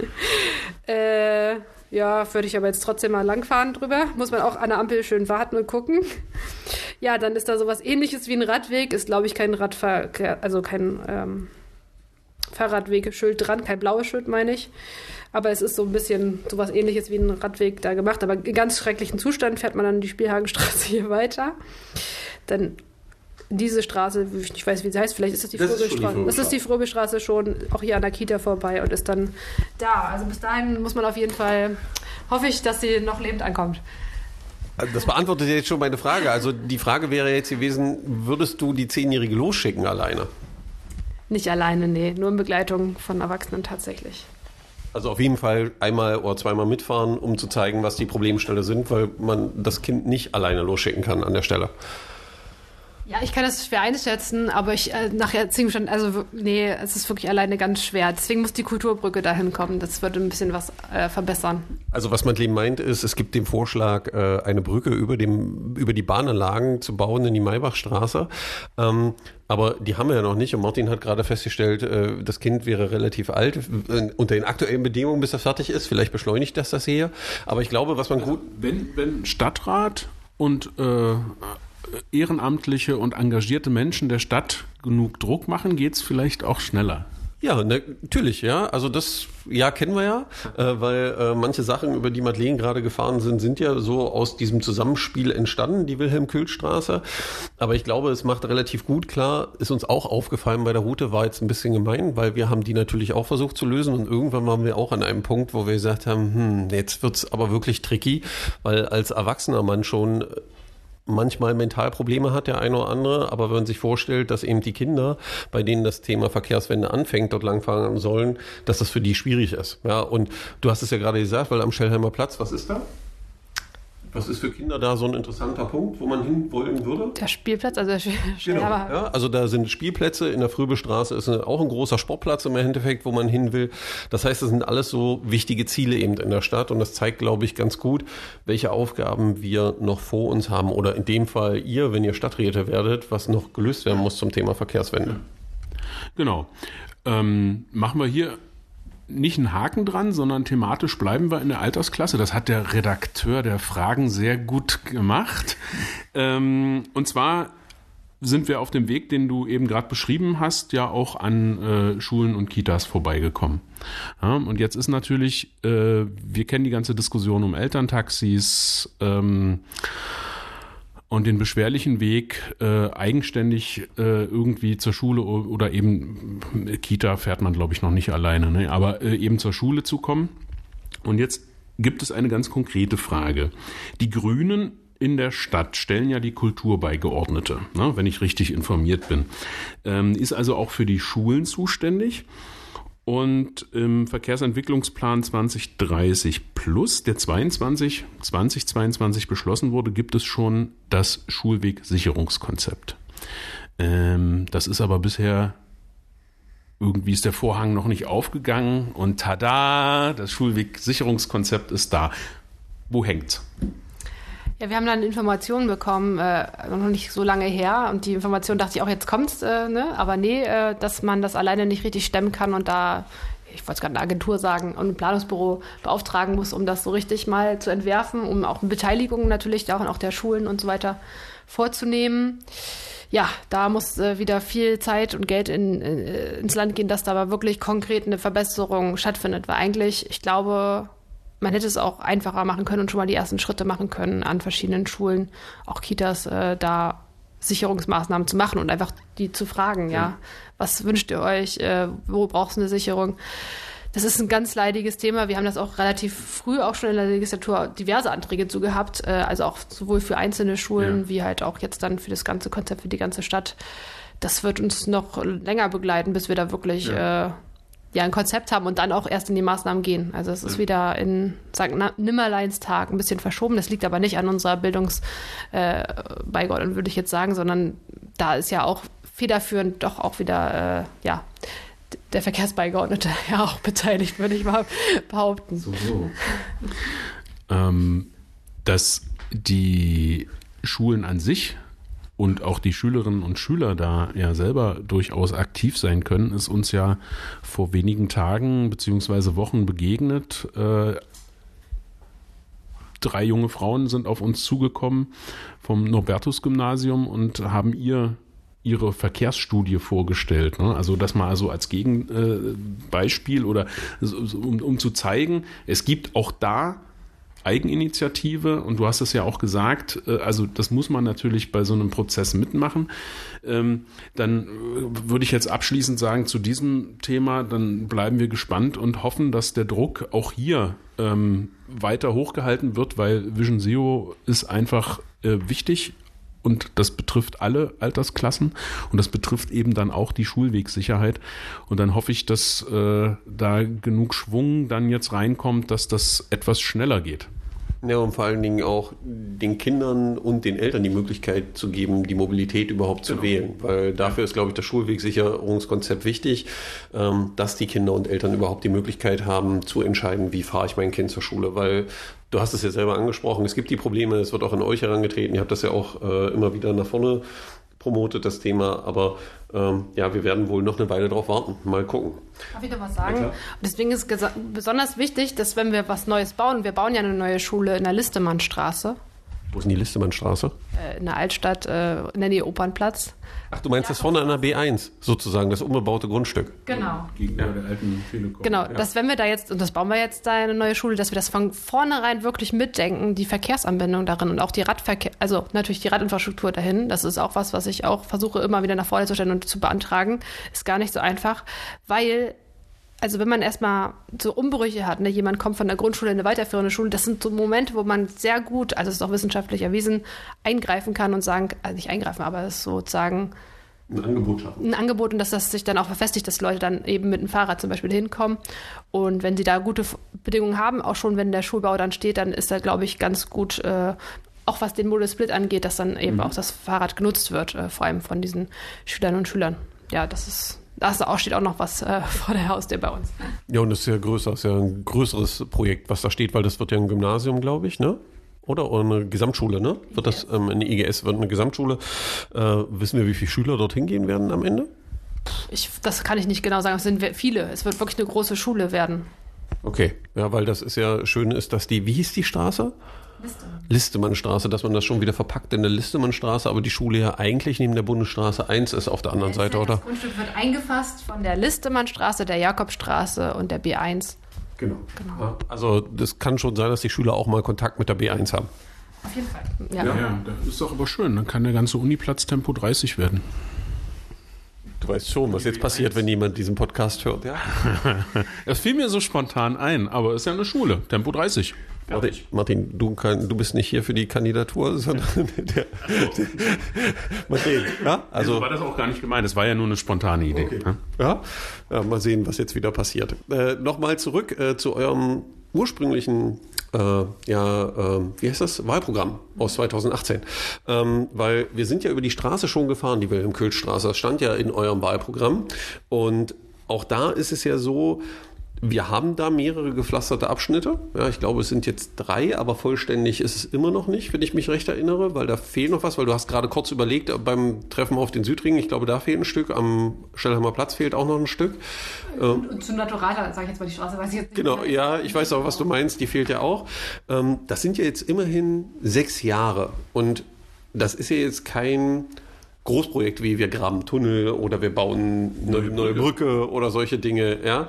Ja, würde ich aber jetzt trotzdem mal langfahren drüber. Muss man auch an der Ampel schön warten und gucken. Ja, dann ist da sowas Ähnliches wie ein Radweg. Ist, glaube ich, kein Fahrradwegeschild dran. Kein blaues Schild, meine ich. Aber es ist so ein bisschen sowas Ähnliches wie ein Radweg da gemacht. Aber in ganz schrecklichen Zustand fährt man dann die Spielhagenstraße hier weiter. Dann diese Straße, ich weiß, wie sie heißt, vielleicht ist das die Fröbelstraße. Das ist die Fröbelstraße schon, auch hier an der Kita vorbei und ist dann da. Also bis dahin muss man auf jeden Fall, hoffe ich, dass sie noch lebend ankommt. Das beantwortet jetzt schon meine Frage. Also die Frage wäre jetzt gewesen, würdest du die 10-Jährige losschicken alleine? Nicht alleine, nee. Nur in Begleitung von Erwachsenen tatsächlich. Also auf jeden Fall einmal oder zweimal mitfahren, um zu zeigen, was die Problemstelle sind, weil man das Kind nicht alleine losschicken kann an der Stelle. Ja, ich kann das schwer einschätzen, aber nachher ziemlich schon, also nee, es ist wirklich alleine ganz schwer. Deswegen muss die Kulturbrücke dahin kommen. Das würde ein bisschen was verbessern. Also was Madeleine meint ist, es gibt den Vorschlag, eine Brücke über die Bahnanlagen zu bauen in die Maybachstraße. Aber die haben wir ja noch nicht. Und Martin hat gerade festgestellt, das Kind wäre relativ alt. Unter den aktuellen Bedingungen, bis das fertig ist. Vielleicht beschleunigt das hier. Aber ich glaube, was man gut... Wenn Stadtrat und ehrenamtliche und engagierte Menschen der Stadt genug Druck machen, geht es vielleicht auch schneller. Ja, natürlich, ja. Also das, ja, kennen wir ja, weil manche Sachen, über die Madeleine gerade gefahren sind ja so aus diesem Zusammenspiel entstanden, die Wilhelm-Külz-Straße. Aber ich glaube, es macht relativ gut klar, ist uns auch aufgefallen bei der Route, war jetzt ein bisschen gemein, weil wir haben die natürlich auch versucht zu lösen und irgendwann waren wir auch an einem Punkt, wo wir gesagt haben, jetzt wird's aber wirklich tricky, weil als erwachsener Mann schon manchmal Mentalprobleme hat, der eine oder andere, aber wenn man sich vorstellt, dass eben die Kinder, bei denen das Thema Verkehrswende anfängt, dort langfahren sollen, dass das für die schwierig ist. Ja, und du hast es ja gerade gesagt, weil am Schellheimer Platz, was ist da? Was ist für Kinder da so ein interessanter Punkt, wo man hin wollen würde? Der Spielplatz, also genau, ja, also da sind Spielplätze, in der Fröbelstraße ist auch ein großer Sportplatz im Endeffekt, wo man hin will. Das heißt, das sind alles so wichtige Ziele eben in der Stadt und das zeigt, glaube ich, ganz gut, welche Aufgaben wir noch vor uns haben oder in dem Fall ihr, wenn ihr Stadträte werdet, was noch gelöst werden muss zum Thema Verkehrswende. Genau. Machen wir hier nicht einen Haken dran, sondern thematisch bleiben wir in der Altersklasse. Das hat der Redakteur der Fragen sehr gut gemacht. Und zwar sind wir auf dem Weg, den du eben gerade beschrieben hast, ja auch an Schulen und Kitas vorbeigekommen. Ja, und jetzt ist natürlich, wir kennen die ganze Diskussion um Elterntaxis und den beschwerlichen Weg, eigenständig irgendwie zur Schule oder eben Kita fährt man, glaube ich, noch nicht alleine, ne? Aber eben zur Schule zu kommen. Und jetzt gibt es eine ganz konkrete Frage. Die Grünen in der Stadt stellen ja die Kulturbeigeordnete, ne, wenn ich richtig informiert bin. Ist also auch für die Schulen zuständig. Und im Verkehrsentwicklungsplan 2030 plus, der 2022 beschlossen wurde, gibt es schon das Schulwegsicherungskonzept. Das ist aber bisher, irgendwie ist der Vorhang noch nicht aufgegangen und tada, das Schulwegsicherungskonzept ist da. Wo hängt's? Ja, wir haben dann Informationen bekommen, noch nicht so lange her. Und die Information dachte ich auch, jetzt kommt's, ne? Aber nee, dass man das alleine nicht richtig stemmen kann und da, ich wollte es gerade eine Agentur sagen, und ein Planungsbüro beauftragen muss, um das so richtig mal zu entwerfen, um auch eine Beteiligung natürlich auch der Schulen und so weiter vorzunehmen. Ja, da muss wieder viel Zeit und Geld ins Land gehen, dass da aber wirklich konkret eine Verbesserung stattfindet. Weil eigentlich, ich glaube, man hätte es auch einfacher machen können und schon mal die ersten Schritte machen können an verschiedenen Schulen, auch Kitas, da Sicherungsmaßnahmen zu machen und einfach die zu fragen, ja, was wünscht ihr euch, wo brauchst du eine Sicherung? Das ist ein ganz leidiges Thema. Wir haben das auch relativ früh auch schon in der Legislatur diverse Anträge zu gehabt, also auch sowohl für einzelne Schulen wie halt auch jetzt dann für das ganze Konzept, für die ganze Stadt. Das wird uns noch länger begleiten, bis wir da wirklich ein Konzept haben und dann auch erst in die Maßnahmen gehen. Also es ist wieder in St. Nimmerleinstag ein bisschen verschoben. Das liegt aber nicht an unserer Bildungsbeigeordneten, würde ich jetzt sagen, sondern da ist ja auch federführend doch auch wieder der Verkehrsbeigeordnete ja auch beteiligt, würde ich mal behaupten. So. Dass die Schulen an sich und auch die Schülerinnen und Schüler da ja selber durchaus aktiv sein können, ist uns ja vor wenigen Tagen bzw. Wochen begegnet. 3 junge Frauen sind auf uns zugekommen vom Norbertus-Gymnasium und haben ihre Verkehrsstudie vorgestellt. Ne? Also das mal so als Gegenbeispiel oder um zu zeigen, es gibt auch da Eigeninitiative und du hast es ja auch gesagt, also das muss man natürlich bei so einem Prozess mitmachen. Dann würde ich jetzt abschließend sagen zu diesem Thema, dann bleiben wir gespannt und hoffen, dass der Druck auch hier weiter hochgehalten wird, weil Vision Zero ist einfach wichtig. Und das betrifft alle Altersklassen und das betrifft eben dann auch die Schulwegsicherheit. Und dann hoffe ich, dass da genug Schwung dann jetzt reinkommt, dass das etwas schneller geht. Ja, und vor allen Dingen auch den Kindern und den Eltern die Möglichkeit zu geben, die Mobilität überhaupt zu wählen. Weil dafür ist, glaube ich, das Schulwegsicherungskonzept wichtig, dass die Kinder und Eltern überhaupt die Möglichkeit haben, zu entscheiden, wie fahre ich mein Kind zur Schule. Weil du hast es ja selber angesprochen, es gibt die Probleme, es wird auch an euch herangetreten. Ihr habt das ja auch immer wieder nach vorne promotet, das Thema. Aber wir werden wohl noch eine Weile drauf warten. Mal gucken. Darf ich noch was sagen? Ja, deswegen ist es besonders wichtig, dass wenn wir was Neues bauen, wir bauen ja eine neue Schule in der Listemannstraße. Wo ist denn die Listemannstraße? In der Altstadt, in der Nähe Opernplatz. Ach, du meinst das vorne an der B1, sozusagen, das unbebaute Grundstück? Genau. Gegenüber der alten Telekom. Genau, dass wenn wir da jetzt, und das bauen wir jetzt da eine neue Schule, dass wir das von vornherein wirklich mitdenken, die Verkehrsanbindung darin und auch die also natürlich die Radinfrastruktur dahin, das ist auch was ich auch versuche immer wieder nach vorne zu stellen und zu beantragen, ist gar nicht so einfach, weil also wenn man erstmal so Umbrüche hat, ne, jemand kommt von der Grundschule in eine weiterführende Schule, das sind so Momente, wo man sehr gut, also es ist auch wissenschaftlich erwiesen, eingreifen kann und sagen, also nicht eingreifen, aber es sozusagen ein Angebot schaffen. Ein Angebot und dass das sich dann auch verfestigt, dass Leute dann eben mit dem Fahrrad zum Beispiel hinkommen. Und wenn sie da gute Bedingungen haben, auch schon wenn der Schulbau dann steht, dann ist da, glaube ich, ganz gut, auch was den Modal Split angeht, dass dann eben auch das Fahrrad genutzt wird, vor allem von diesen Schülern und Schülern. Ja, da steht auch noch was vor der Haustür bei uns. Ja, und das ist ja größer, das ist ja ein größeres Projekt, was da steht, weil das wird ja ein Gymnasium, glaube ich, ne? Oder eine Gesamtschule, ne? Wird das eine IGS wird eine Gesamtschule. Wissen wir, wie viele Schüler dorthin gehen werden am Ende? Das kann ich nicht genau sagen, es sind viele. Es wird wirklich eine große Schule werden. Okay, ja, weil das ist ja schön ist, dass wie hieß die Straße? Listemannstraße, dass man das schon wieder verpackt in der Listemannstraße, aber die Schule ja eigentlich neben der Bundesstraße 1 ist auf der anderen Seite, oder? Das Grundstück wird eingefasst von der Listemannstraße, der Jakobstraße und der B1. Genau. Ja, also das kann schon sein, dass die Schüler auch mal Kontakt mit der B1 haben. Auf jeden Fall. Ja, das ist doch aber schön. Dann kann der ganze Uniplatz Tempo 30 werden. Du weißt schon, was jetzt passiert, wenn jemand diesen Podcast hört, ja? Das fiel mir so spontan ein, aber es ist ja eine Schule. Tempo 30. Martin, du bist nicht hier für die Kandidatur, sondern Martin, ja? Also war das auch gar nicht gemeint, es war ja nur eine spontane Idee. Okay. Ja? Mal sehen, was jetzt wieder passiert. Nochmal zurück zu eurem ursprünglichen wie heißt das? Wahlprogramm aus 2018. Weil wir sind ja über die Straße schon gefahren, die Wilhelm-Köhl-Straße. Das stand ja in eurem Wahlprogramm. Und auch da ist es ja so, wir haben da mehrere gepflasterte Abschnitte. Ja, ich glaube, es sind jetzt 3, aber vollständig ist es immer noch nicht, wenn ich mich recht erinnere, weil da fehlt noch was, weil du hast gerade kurz überlegt beim Treffen auf den Südring, ich glaube, da fehlt ein Stück, am Schellheimer Platz fehlt auch noch ein Stück. Und zu Naturata, sage ich jetzt mal die Straße, weiß ich jetzt nicht. Genau, ja, ich weiß auch, was du meinst, die fehlt ja auch. Das sind ja jetzt immerhin 6 Jahre und das ist ja jetzt kein Großprojekt wie wir graben Tunnel oder wir bauen eine neue Brücke oder solche Dinge. Ja?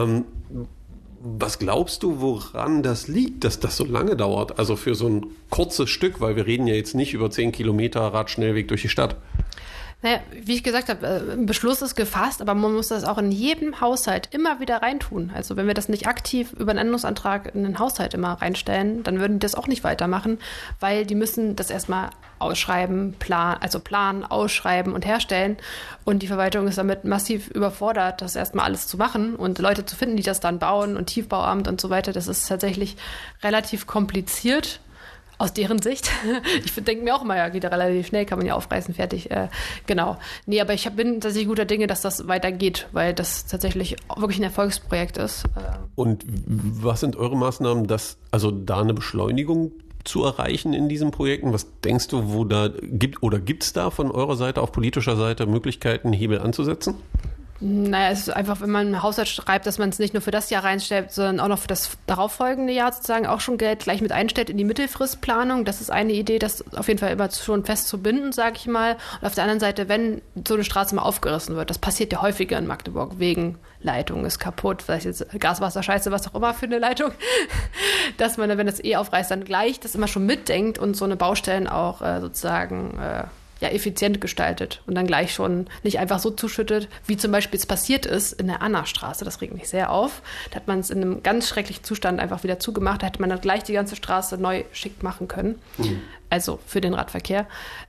Was glaubst du, woran das liegt, dass das so lange dauert? Also für so ein kurzes Stück, weil wir reden ja jetzt nicht über 10 Kilometer Radschnellweg durch die Stadt. Naja, wie ich gesagt habe, ein Beschluss ist gefasst, aber man muss das auch in jedem Haushalt immer wieder reintun. Also wenn wir das nicht aktiv über einen Änderungsantrag in den Haushalt immer reinstellen, dann würden die das auch nicht weitermachen, weil die müssen das erstmal ausschreiben, planen, ausschreiben und herstellen. Und die Verwaltung ist damit massiv überfordert, das erstmal alles zu machen und Leute zu finden, die das dann bauen und Tiefbauamt und so weiter. Das ist tatsächlich relativ kompliziert. Aus deren Sicht. Ich denke mir auch immer, ja, geht ja relativ schnell, kann man ja aufreißen, fertig. Genau. Nee, aber ich bin tatsächlich guter Dinge, dass das weitergeht, weil das tatsächlich wirklich ein Erfolgsprojekt ist. Und was sind eure Maßnahmen, also da eine Beschleunigung zu erreichen in diesen Projekten? Was denkst du, wo da gibt es da von eurer Seite, auf politischer Seite, Möglichkeiten, Hebel anzusetzen? Naja, es ist einfach, wenn man einen Haushalt schreibt, dass man es nicht nur für das Jahr reinstellt, sondern auch noch für das darauffolgende Jahr sozusagen auch schon Geld gleich mit einstellt in die Mittelfristplanung. Das ist eine Idee, das auf jeden Fall immer schon fest zu binden, sage ich mal. Und auf der anderen Seite, wenn so eine Straße mal aufgerissen wird, das passiert ja häufiger in Magdeburg, wegen Leitung ist kaputt, vielleicht jetzt Gas, Wasser, Scheiße, was auch immer für eine Leitung, dass man, wenn das aufreißt, dann gleich das immer schon mitdenkt und so eine Baustellen auch sozusagen effizient gestaltet und dann gleich schon nicht einfach so zuschüttet, wie zum Beispiel es passiert ist in der Annastraße. Das regt mich sehr auf. Da hat man es in einem ganz schrecklichen Zustand einfach wieder zugemacht. Da hätte man dann gleich die ganze Straße neu schick machen können. Mhm. Also für den Radverkehr.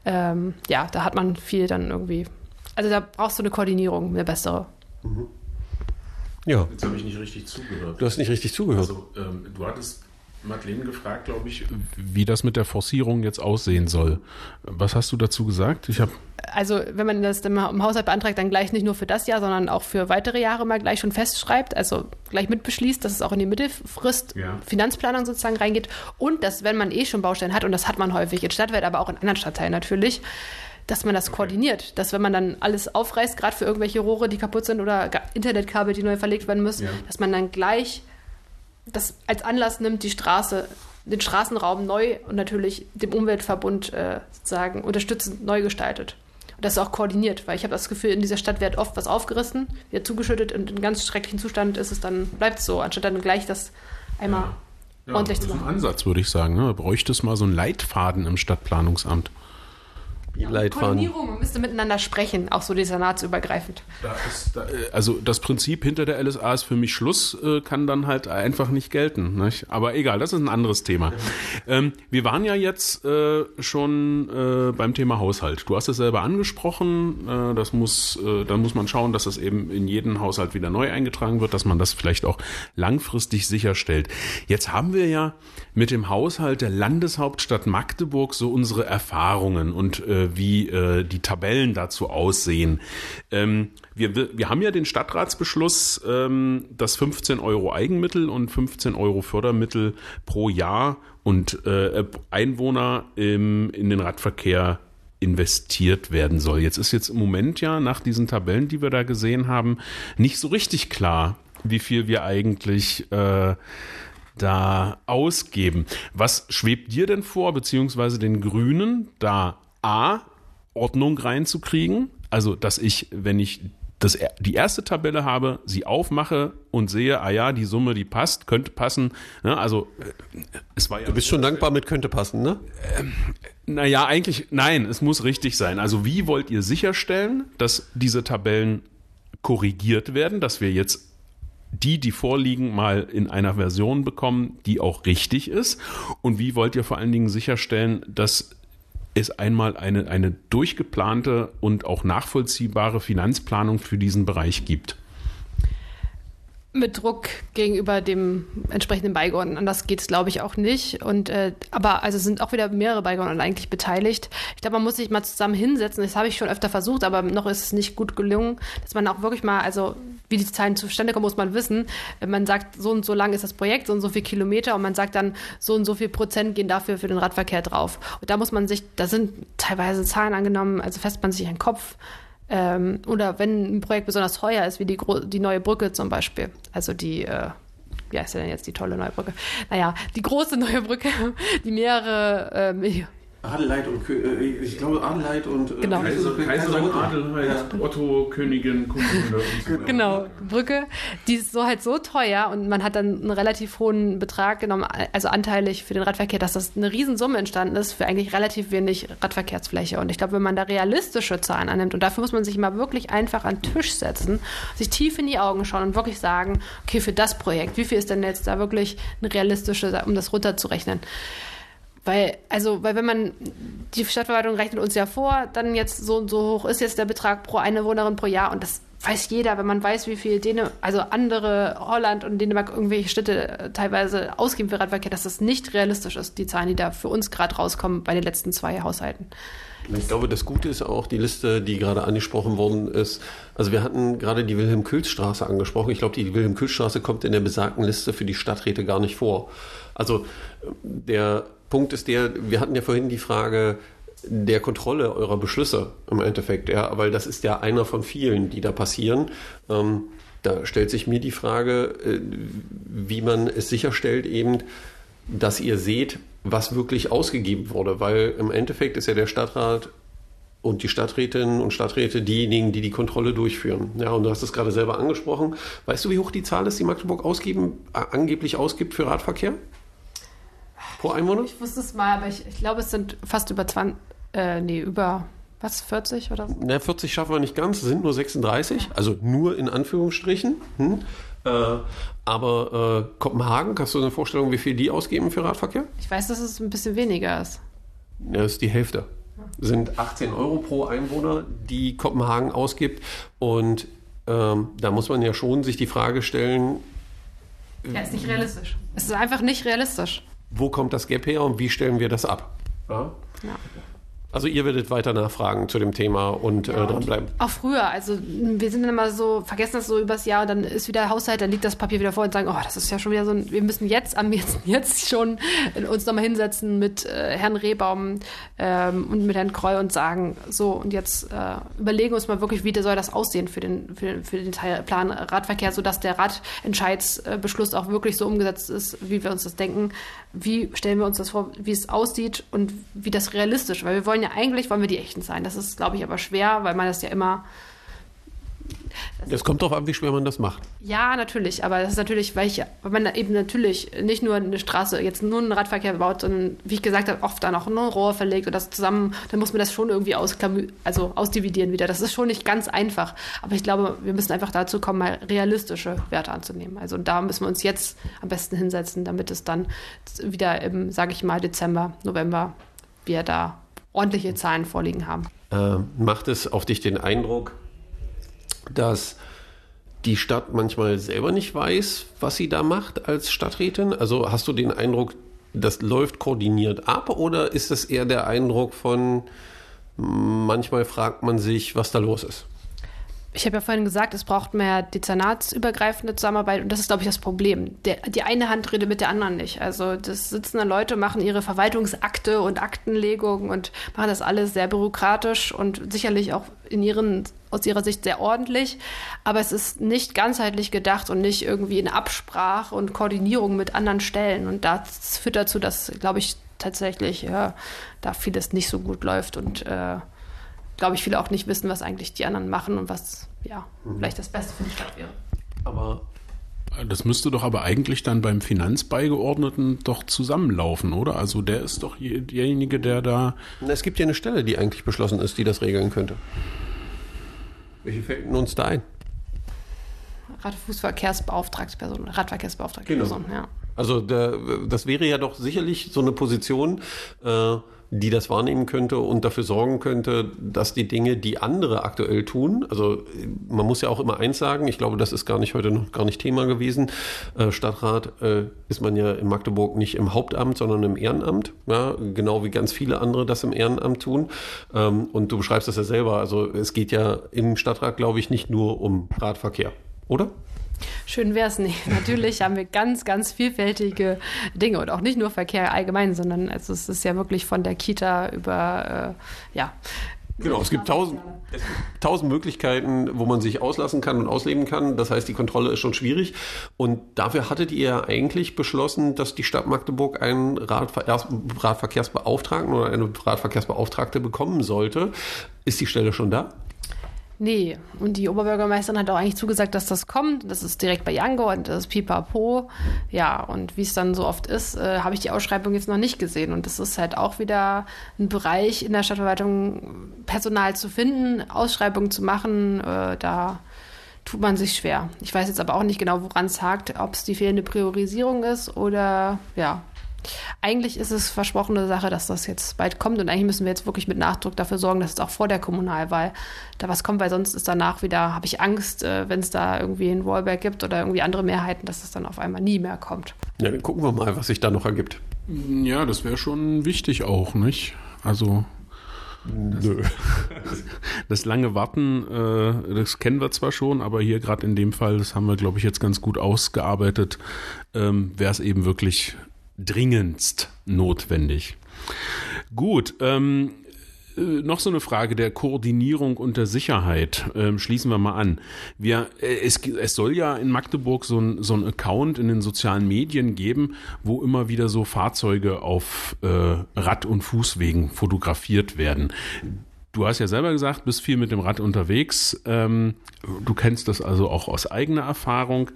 Da hat man viel dann irgendwie. Also da brauchst du eine Koordinierung, eine bessere. Mhm. Ja. Jetzt habe ich nicht richtig zugehört. Du hast nicht richtig zugehört. Also du hattest Madeleine gefragt, glaube ich, wie das mit der Forcierung jetzt aussehen soll. Was hast du dazu gesagt? Also wenn man das dann mal im Haushalt beantragt, dann gleich nicht nur für das Jahr, sondern auch für weitere Jahre mal gleich schon festschreibt, also gleich mitbeschließt, dass es auch in die Mittelfrist Finanzplanung sozusagen reingeht und dass, wenn man schon Baustellen hat, und das hat man häufig in Stadtwelt, aber auch in anderen Stadtteilen natürlich, dass man das koordiniert, dass wenn man dann alles aufreißt, gerade für irgendwelche Rohre, die kaputt sind oder Internetkabel, die neu verlegt werden müssen, dass man dann gleich das als Anlass nimmt, die Straße, den Straßenraum neu und natürlich dem Umweltverbund sozusagen unterstützend neu gestaltet. Und das ist auch koordiniert, weil ich habe das Gefühl, in dieser Stadt wird oft was aufgerissen, wieder zugeschüttet und in ganz schrecklichen Zustand bleibt es so, anstatt dann gleich das einmal ordentlich zu machen. Das ist ein Ansatz, würde ich sagen. Ne? Bräuchte es mal so einen Leitfaden im Stadtplanungsamt. Koordinierung, man müsste miteinander sprechen, auch so dezernatsübergreifend. Also das Prinzip hinter der LSA ist für mich Schluss, kann dann halt einfach nicht gelten. Nicht? Aber egal, das ist ein anderes Thema. Wir waren ja jetzt schon beim Thema Haushalt. Du hast es selber angesprochen. Dann muss man schauen, dass das eben in jeden Haushalt wieder neu eingetragen wird, dass man das vielleicht auch langfristig sicherstellt. Jetzt haben wir ja mit dem Haushalt der Landeshauptstadt Magdeburg so unsere Erfahrungen und wie die Tabellen dazu aussehen. Wir haben ja den Stadtratsbeschluss, dass 15 Euro Eigenmittel und 15 Euro Fördermittel pro Jahr und Einwohner in den Radverkehr investiert werden soll. Jetzt ist im Moment ja nach diesen Tabellen, die wir da gesehen haben, nicht so richtig klar, wie viel wir eigentlich da ausgeben. Was schwebt dir denn vor, beziehungsweise den Grünen, da A, Ordnung reinzukriegen? Also, dass ich, wenn ich die erste Tabelle habe, sie aufmache und sehe, die Summe, die passt, könnte passen. Ne? Also, es war ja. Du bist schon dankbar mit könnte passen, ne? Naja, eigentlich, nein, es muss richtig sein. Also, wie wollt ihr sicherstellen, dass diese Tabellen korrigiert werden, dass wir jetzt die vorliegen, mal in einer Version bekommen, die auch richtig ist? Und wie wollt ihr vor allen Dingen sicherstellen, dass es einmal eine durchgeplante und auch nachvollziehbare Finanzplanung für diesen Bereich gibt? Mit Druck gegenüber dem entsprechenden Beigeordneten. Anders geht es, glaube ich, auch nicht. Aber sind auch wieder mehrere Beigeordnete eigentlich beteiligt. Ich glaube, man muss sich mal zusammen hinsetzen. Das habe ich schon öfter versucht, aber noch ist es nicht gut gelungen, dass man auch wirklich mal, also wie die Zahlen zustande kommen, muss man wissen. Wenn man sagt, so und so lang ist das Projekt, so und so viel Kilometer und man sagt dann, so und so viel Prozent gehen dafür für den Radverkehr drauf. Und da muss man sich, da sind teilweise Zahlen angenommen, also fässt man sich an den Kopf. Oder wenn ein Projekt besonders teuer ist, wie die neue Brücke zum Beispiel. Also die, wie heißt denn jetzt die tolle neue Brücke? Naja, die große neue Brücke, die mehrere Adelheid und ich glaube Adelheid und genau. Kaiserin Adelheid, Otto, Königin, Kommune und so weiter. Genau, Brücke, die ist so halt so teuer und man hat dann einen relativ hohen Betrag genommen, also anteilig für den Radverkehr, dass das eine Riesensumme entstanden ist für eigentlich relativ wenig Radverkehrsfläche. Und ich glaube, wenn man da realistische Zahlen annimmt, und dafür muss man sich mal wirklich einfach an den Tisch setzen, sich tief in die Augen schauen und wirklich sagen, okay, für das Projekt, wie viel ist denn jetzt da wirklich eine realistische, um das runterzurechnen? Weil wenn man, die Stadtverwaltung rechnet uns ja vor, dann jetzt so und so hoch ist jetzt der Betrag pro Einwohnerin pro Jahr und das weiß jeder, wenn man weiß, wie viel andere Holland und Dänemark irgendwelche Städte teilweise ausgeben für Radverkehr, dass das nicht realistisch ist, die Zahlen, die da für uns gerade rauskommen bei den letzten 2 Haushalten. Ich glaube, das Gute ist auch die Liste, die gerade angesprochen worden ist. Also wir hatten gerade die Wilhelm-Külz-Straße angesprochen. Ich glaube, die Wilhelm-Külz-Straße kommt in der besagten Liste für die Stadträte gar nicht vor. Also der Punkt ist wir hatten ja vorhin die Frage der Kontrolle eurer Beschlüsse im Endeffekt, ja, weil das ist ja einer von vielen, die da passieren. Da stellt sich mir die Frage, wie man es sicherstellt eben, dass ihr seht, was wirklich ausgegeben wurde, weil im Endeffekt ist ja der Stadtrat und die Stadträtinnen und Stadträte diejenigen, die die Kontrolle durchführen. Ja, und du hast es gerade selber angesprochen. Weißt du, wie hoch die Zahl ist, die Magdeburg angeblich ausgibt für Radverkehr? Pro Einwohner? Ich wusste es mal, aber ich glaube, es sind fast über 20, über 40 oder so? 40 schaffen wir nicht ganz, es sind nur 36, also nur in Anführungsstrichen. Aber Kopenhagen, hast du eine Vorstellung, wie viel die ausgeben für Radverkehr? Ich weiß, dass es ein bisschen weniger ist. Ja, das ist die Hälfte. Sind 18 Euro pro Einwohner, die Kopenhagen ausgibt. Und da muss man ja schon sich die Frage stellen. Ja, ist nicht realistisch. Es ist einfach nicht realistisch. Wo kommt das Gap her und wie stellen wir das ab? Ja. Also ihr werdet weiter nachfragen zu dem Thema und dranbleiben. Auch früher, also wir sind immer so, vergessen das so übers Jahr und dann ist wieder Haushalt, dann liegt das Papier wieder vor und sagen, oh, das ist ja schon wieder so wir müssen jetzt schon uns nochmal hinsetzen mit Herrn Rehbaum und mit Herrn Kreu und sagen, so und jetzt überlegen wir uns mal wirklich, wie soll das aussehen für den Plan Radverkehr, sodass der Radentscheidsbeschluss auch wirklich so umgesetzt ist, wie wir uns das denken. Wie stellen wir uns das vor, wie es aussieht und wie das realistisch, weil wir wollen wir die Echten sein. Das ist, glaube ich, aber schwer, weil man das ja immer... Es kommt darauf an, wie schwer man das macht. Ja, natürlich, aber das ist natürlich, weil man eben natürlich nicht nur eine Straße, jetzt nur einen Radverkehr baut, sondern, wie ich gesagt habe, oft dann auch ein Rohr verlegt und das zusammen, dann muss man das schon irgendwie ausdividieren wieder. Das ist schon nicht ganz einfach, aber ich glaube, wir müssen einfach dazu kommen, mal realistische Werte anzunehmen. Also da müssen wir uns jetzt am besten hinsetzen, damit es dann wieder im, sage ich mal, Dezember, November, wir da ordentliche Zahlen vorliegen haben. Macht es auf dich den Eindruck, dass die Stadt manchmal selber nicht weiß, was sie da macht als Stadträtin? Also hast du den Eindruck, das läuft koordiniert ab oder ist das eher der Eindruck von, manchmal fragt man sich, was da los ist? Ich habe ja vorhin gesagt, es braucht mehr dezernatsübergreifende Zusammenarbeit und das ist, glaube ich, das Problem. Die eine Hand redet mit der anderen nicht. Also das sitzende Leute machen ihre Verwaltungsakte und Aktenlegung und machen das alles sehr bürokratisch und sicherlich auch aus ihrer Sicht sehr ordentlich. Aber es ist nicht ganzheitlich gedacht und nicht irgendwie in Absprache und Koordinierung mit anderen Stellen. Und das führt dazu, dass, glaube ich, tatsächlich da vieles nicht so gut läuft und glaube ich, viele auch nicht wissen, was eigentlich die anderen machen und was vielleicht das Beste für die Stadt wäre. Aber das müsste doch aber eigentlich dann beim Finanzbeigeordneten doch zusammenlaufen, oder? Also der ist doch derjenige, der da... Es gibt ja eine Stelle, die eigentlich beschlossen ist, die das regeln könnte. Welche fällt denn uns da ein? Radverkehrsbeauftragte Person. Person, ja. Also das wäre ja doch sicherlich so eine Position, die das wahrnehmen könnte und dafür sorgen könnte, dass die Dinge, die andere aktuell tun, also man muss ja auch immer eins sagen, ich glaube, das ist heute noch gar nicht Thema gewesen. Stadtrat ist man ja in Magdeburg nicht im Hauptamt, sondern im Ehrenamt, ja, genau wie ganz viele andere das im Ehrenamt tun. Und du beschreibst das ja selber, also es geht ja im Stadtrat, glaube ich, nicht nur um Radverkehr, oder? Schön wäre es nicht. Natürlich haben wir ganz, ganz vielfältige Dinge und auch nicht nur Verkehr allgemein, sondern es ist ja wirklich von der Kita über, Genau, es gibt tausend Möglichkeiten, wo man sich auslassen kann und ausleben kann. Das heißt, die Kontrolle ist schon schwierig. Und dafür hattet ihr ja eigentlich beschlossen, dass die Stadt Magdeburg einen Radverkehrsbeauftragten oder eine Radverkehrsbeauftragte bekommen sollte. Ist die Stelle schon da? Nee, und die Oberbürgermeisterin hat auch eigentlich zugesagt, dass das kommt. Das ist direkt bei Jango und das ist pipapo. Ja, und wie es dann so oft ist, habe ich die Ausschreibung jetzt noch nicht gesehen. Und das ist halt auch wieder ein Bereich in der Stadtverwaltung, Personal zu finden, Ausschreibungen zu machen, da tut man sich schwer. Ich weiß jetzt aber auch nicht genau, woran es hakt, ob es die fehlende Priorisierung ist oder ja. Eigentlich ist es versprochene Sache, dass das jetzt bald kommt und eigentlich müssen wir jetzt wirklich mit Nachdruck dafür sorgen, dass es auch vor der Kommunalwahl da was kommt, weil sonst ist danach wieder, habe ich Angst, wenn es da irgendwie ein Wallback gibt oder irgendwie andere Mehrheiten, dass es dann auf einmal nie mehr kommt. Ja, dann gucken wir mal, was sich da noch ergibt. Ja, das wäre schon wichtig auch, nicht? Also das lange Warten, das kennen wir zwar schon, aber hier gerade in dem Fall, das haben wir, glaube ich, jetzt ganz gut ausgearbeitet, wäre es eben wirklich dringendst notwendig. Gut, noch so eine Frage der Koordinierung und der Sicherheit. Schließen wir mal an. Es soll ja in Magdeburg so ein Account in den sozialen Medien geben, wo immer wieder so Fahrzeuge auf Rad- und Fußwegen fotografiert werden. Du hast ja selber gesagt, bist viel mit dem Rad unterwegs. Du kennst das also auch aus eigener Erfahrung.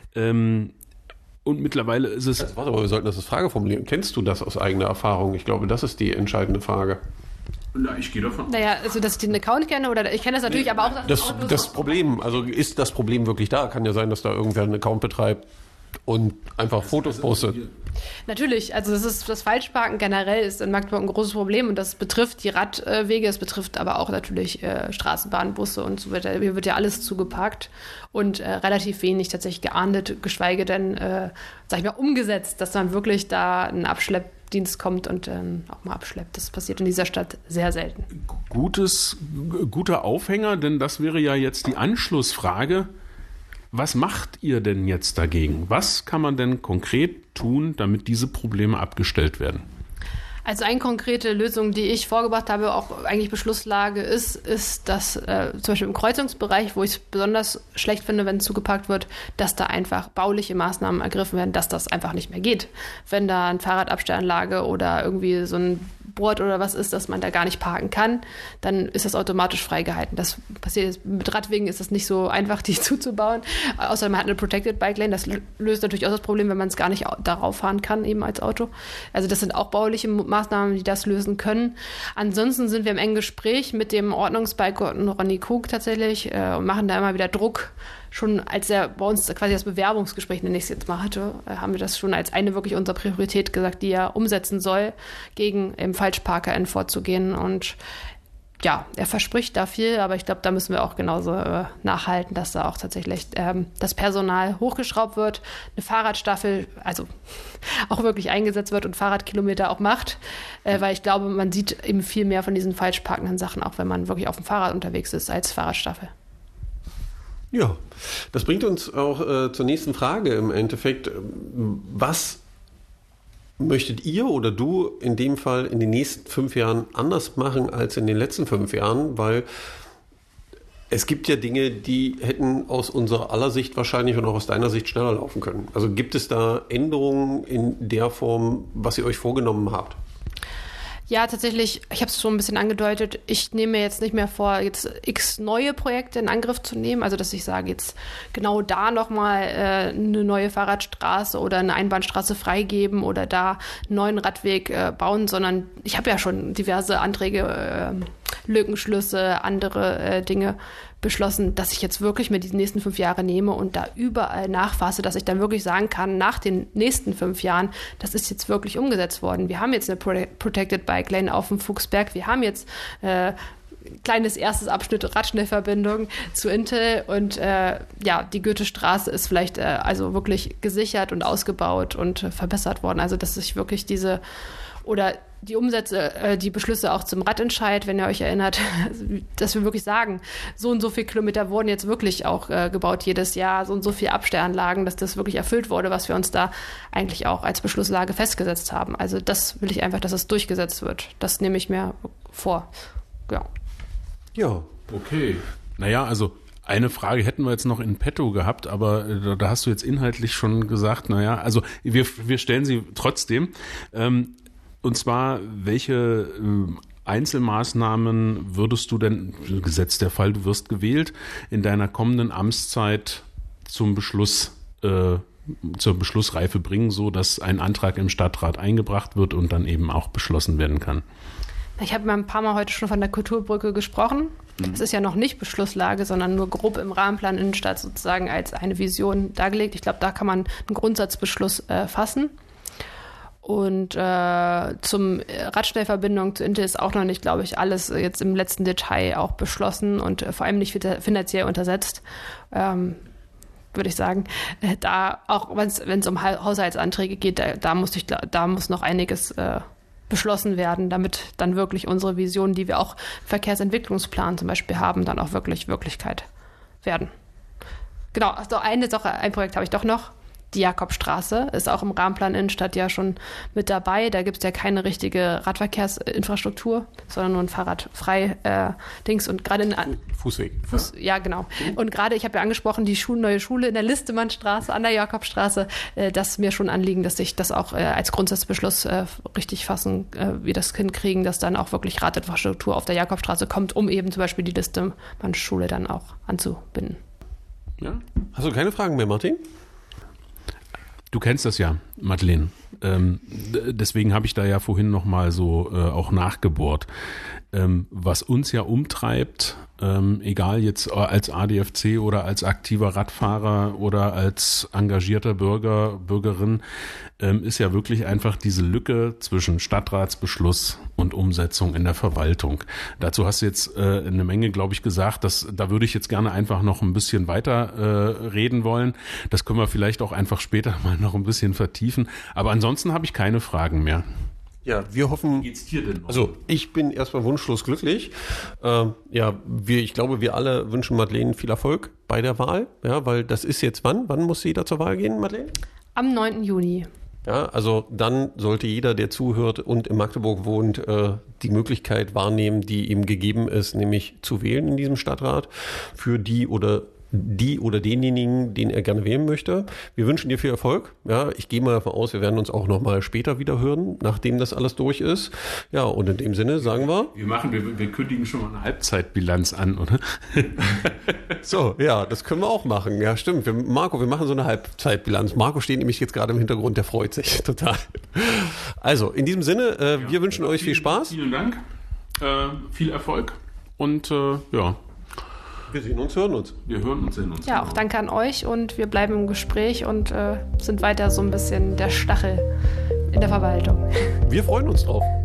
Und mittlerweile ist es... Also, warte mal, wir sollten das als Frage formulieren. Kennst du das aus eigener Erfahrung? Ich glaube, das ist die entscheidende Frage. Na, ich gehe davon. Naja, also dass ich den Account kenne oder ich kenne das natürlich, aber auch... Das Problem, also ist das Problem wirklich da? Kann ja sein, dass da irgendwer einen Account betreibt und einfach Fotos postet. Natürlich, also das Falschparken generell ist in Magdeburg ein großes Problem und das betrifft die Radwege, es betrifft aber auch natürlich Straßenbahnen, Busse und so weiter. Hier wird ja alles zugeparkt und relativ wenig tatsächlich geahndet, geschweige denn, sag ich mal, umgesetzt, dass dann wirklich da ein Abschleppdienst kommt und auch mal abschleppt. Das passiert in dieser Stadt sehr selten. Guter Aufhänger, denn das wäre ja jetzt die Anschlussfrage. Was macht ihr denn jetzt dagegen? Was kann man denn konkret tun, damit diese Probleme abgestellt werden? Also eine konkrete Lösung, die ich vorgebracht habe, auch eigentlich Beschlusslage ist, dass zum Beispiel im Kreuzungsbereich, wo ich es besonders schlecht finde, wenn zugeparkt wird, dass da einfach bauliche Maßnahmen ergriffen werden, dass das einfach nicht mehr geht. Wenn da eine Fahrradabstellanlage oder irgendwie so ein Board oder was ist, dass man da gar nicht parken kann, dann ist das automatisch freigehalten. Das passiert jetzt, mit Radwegen ist das nicht so einfach, die zuzubauen. Außerdem hat eine Protected Bike Lane, das löst natürlich auch das Problem, wenn man es gar nicht darauf fahren kann, eben als Auto. Also das sind auch bauliche Maßnahmen, die das lösen können. Ansonsten sind wir im engen Gespräch mit dem Ordnungsbeamten Ronny Kug tatsächlich und machen da immer wieder Druck. Schon als er bei uns quasi das Bewerbungsgespräch, nenne ich es jetzt mal, hatte, haben wir das schon als eine wirklich unserer Priorität gesagt, die er umsetzen soll, gegen im FalschparkerInnen vorzugehen. Und ja, er verspricht da viel, aber ich glaube, da müssen wir auch genauso nachhalten, dass da auch tatsächlich das Personal hochgeschraubt wird, eine Fahrradstaffel, also auch wirklich eingesetzt wird und Fahrradkilometer auch macht, weil ich glaube, man sieht eben viel mehr von diesen falsch parkenden Sachen, auch wenn man wirklich auf dem Fahrrad unterwegs ist, als Fahrradstaffel. Ja, das bringt uns auch zur nächsten Frage im Endeffekt. Was möchtet ihr oder du in dem Fall in den nächsten 5 Jahren anders machen als in den letzten 5 Jahren? Weil es gibt ja Dinge, die hätten aus unserer aller Sicht wahrscheinlich und auch aus deiner Sicht schneller laufen können. Also gibt es da Änderungen in der Form, was ihr euch vorgenommen habt? Ja, tatsächlich, ich habe es schon ein bisschen angedeutet, ich nehme mir jetzt nicht mehr vor, jetzt x neue Projekte in Angriff zu nehmen, also dass ich sage, jetzt genau da nochmal eine neue Fahrradstraße oder eine Einbahnstraße freigeben oder da einen neuen Radweg bauen, sondern ich habe ja schon diverse Anträge, Lückenschlüsse, andere Dinge beschlossen, dass ich jetzt wirklich mir die nächsten 5 Jahre nehme und da überall nachfasse, dass ich dann wirklich sagen kann, nach den nächsten 5 Jahren, das ist jetzt wirklich umgesetzt worden. Wir haben jetzt eine Protected Bike Lane auf dem Fuchsberg, wir haben jetzt kleines erstes Abschnitt Radschnellverbindung zu Intel und die Goethestraße ist vielleicht also wirklich gesichert und ausgebaut und verbessert worden. Also dass ich wirklich die Umsätze, die Beschlüsse auch zum Radentscheid, wenn ihr euch erinnert, dass wir wirklich sagen, so und so viele Kilometer wurden jetzt wirklich auch gebaut jedes Jahr, so und so viele Abstellanlagen, dass das wirklich erfüllt wurde, was wir uns da eigentlich auch als Beschlusslage festgesetzt haben. Also das will ich einfach, dass es durchgesetzt wird. Das nehme ich mir vor. Ja. Okay. Naja, also eine Frage hätten wir jetzt noch in petto gehabt, aber da hast du jetzt inhaltlich schon gesagt, also wir stellen sie trotzdem. Und zwar, welche Einzelmaßnahmen würdest du denn, gesetzt der Fall, du wirst gewählt, in deiner kommenden Amtszeit zur Beschlussreife bringen, so dass ein Antrag im Stadtrat eingebracht wird und dann eben auch beschlossen werden kann? Ich habe mal ein paar Mal heute schon von der Kulturbrücke gesprochen. Das ist ja noch nicht Beschlusslage, sondern nur grob im Rahmenplan Innenstadt sozusagen als eine Vision dargelegt. Ich glaube, da kann man einen Grundsatzbeschluss fassen. Und zum Radschnellverbindung zu Intel ist auch noch nicht, glaube ich, alles jetzt im letzten Detail auch beschlossen und vor allem nicht finanziell untersetzt, würde ich sagen. Da, auch wenn es um Haushaltsanträge geht, da muss noch einiges beschlossen werden, damit dann wirklich unsere Visionen, die wir auch im Verkehrsentwicklungsplan zum Beispiel haben, dann auch wirklich Wirklichkeit werden. Genau, also ein Projekt habe ich doch noch. Die Jakobstraße ist auch im Rahmenplan Innenstadt ja schon mit dabei. Da gibt es ja keine richtige Radverkehrsinfrastruktur, sondern nur ein Fahrradfrei-Dings und gerade in Fußweg. Ja, genau. Und gerade, ich habe ja angesprochen, die neue Schule in der Listemannstraße an der Jakobstraße, das ist mir schon Anliegen, dass ich das auch als Grundsatzbeschluss richtig fassen, wir das hinkriegen, dass dann auch wirklich Radinfrastruktur auf der Jakobstraße kommt, um eben zum Beispiel die Listemannschule dann auch anzubinden. Ja. Hast du keine Fragen mehr, Martin? Du kennst das ja, Madeleine. Deswegen habe ich da ja vorhin nochmal so auch nachgebohrt. Was uns ja umtreibt, egal jetzt als ADFC oder als aktiver Radfahrer oder als engagierter Bürgerin, ist ja wirklich einfach diese Lücke zwischen Stadtratsbeschluss und Umsetzung in der Verwaltung. Dazu hast du jetzt eine Menge, glaube ich, gesagt. Da würde ich jetzt gerne einfach noch ein bisschen weiter reden wollen. Das können wir vielleicht auch einfach später mal noch ein bisschen vertiefen. Aber ansonsten habe ich keine Fragen mehr. Ja, wir hoffen. Wie geht's dir denn noch? Also, ich bin erstmal wunschlos glücklich. Ich glaube, wir alle wünschen Madeleine viel Erfolg bei der Wahl. Ja, weil das ist jetzt wann? Wann muss sie da zur Wahl gehen, Madeleine? Am 9. Juni. Ja, also dann sollte jeder, der zuhört und in Magdeburg wohnt, die Möglichkeit wahrnehmen, die ihm gegeben ist, nämlich zu wählen in diesem Stadtrat für die oder denjenigen, den er gerne wählen möchte. Wir wünschen dir viel Erfolg. Ja, ich gehe mal davon aus, wir werden uns auch noch mal später wieder hören, nachdem das alles durch ist. Ja, und in dem Sinne sagen wir... Wir kündigen schon mal eine Halbzeitbilanz an, oder? So, ja, das können wir auch machen. Ja, stimmt. Marco, wir machen so eine Halbzeitbilanz. Marco steht nämlich jetzt gerade im Hintergrund, der freut sich total. Also, in diesem Sinne, wir wünschen euch viel Spaß. Vielen Dank, viel Erfolg und ja... Wir sehen uns, hören uns. Wir hören und sehen uns. Ja, auch danke an euch und wir bleiben im Gespräch und sind weiter so ein bisschen der Stachel in der Verwaltung. Wir freuen uns drauf.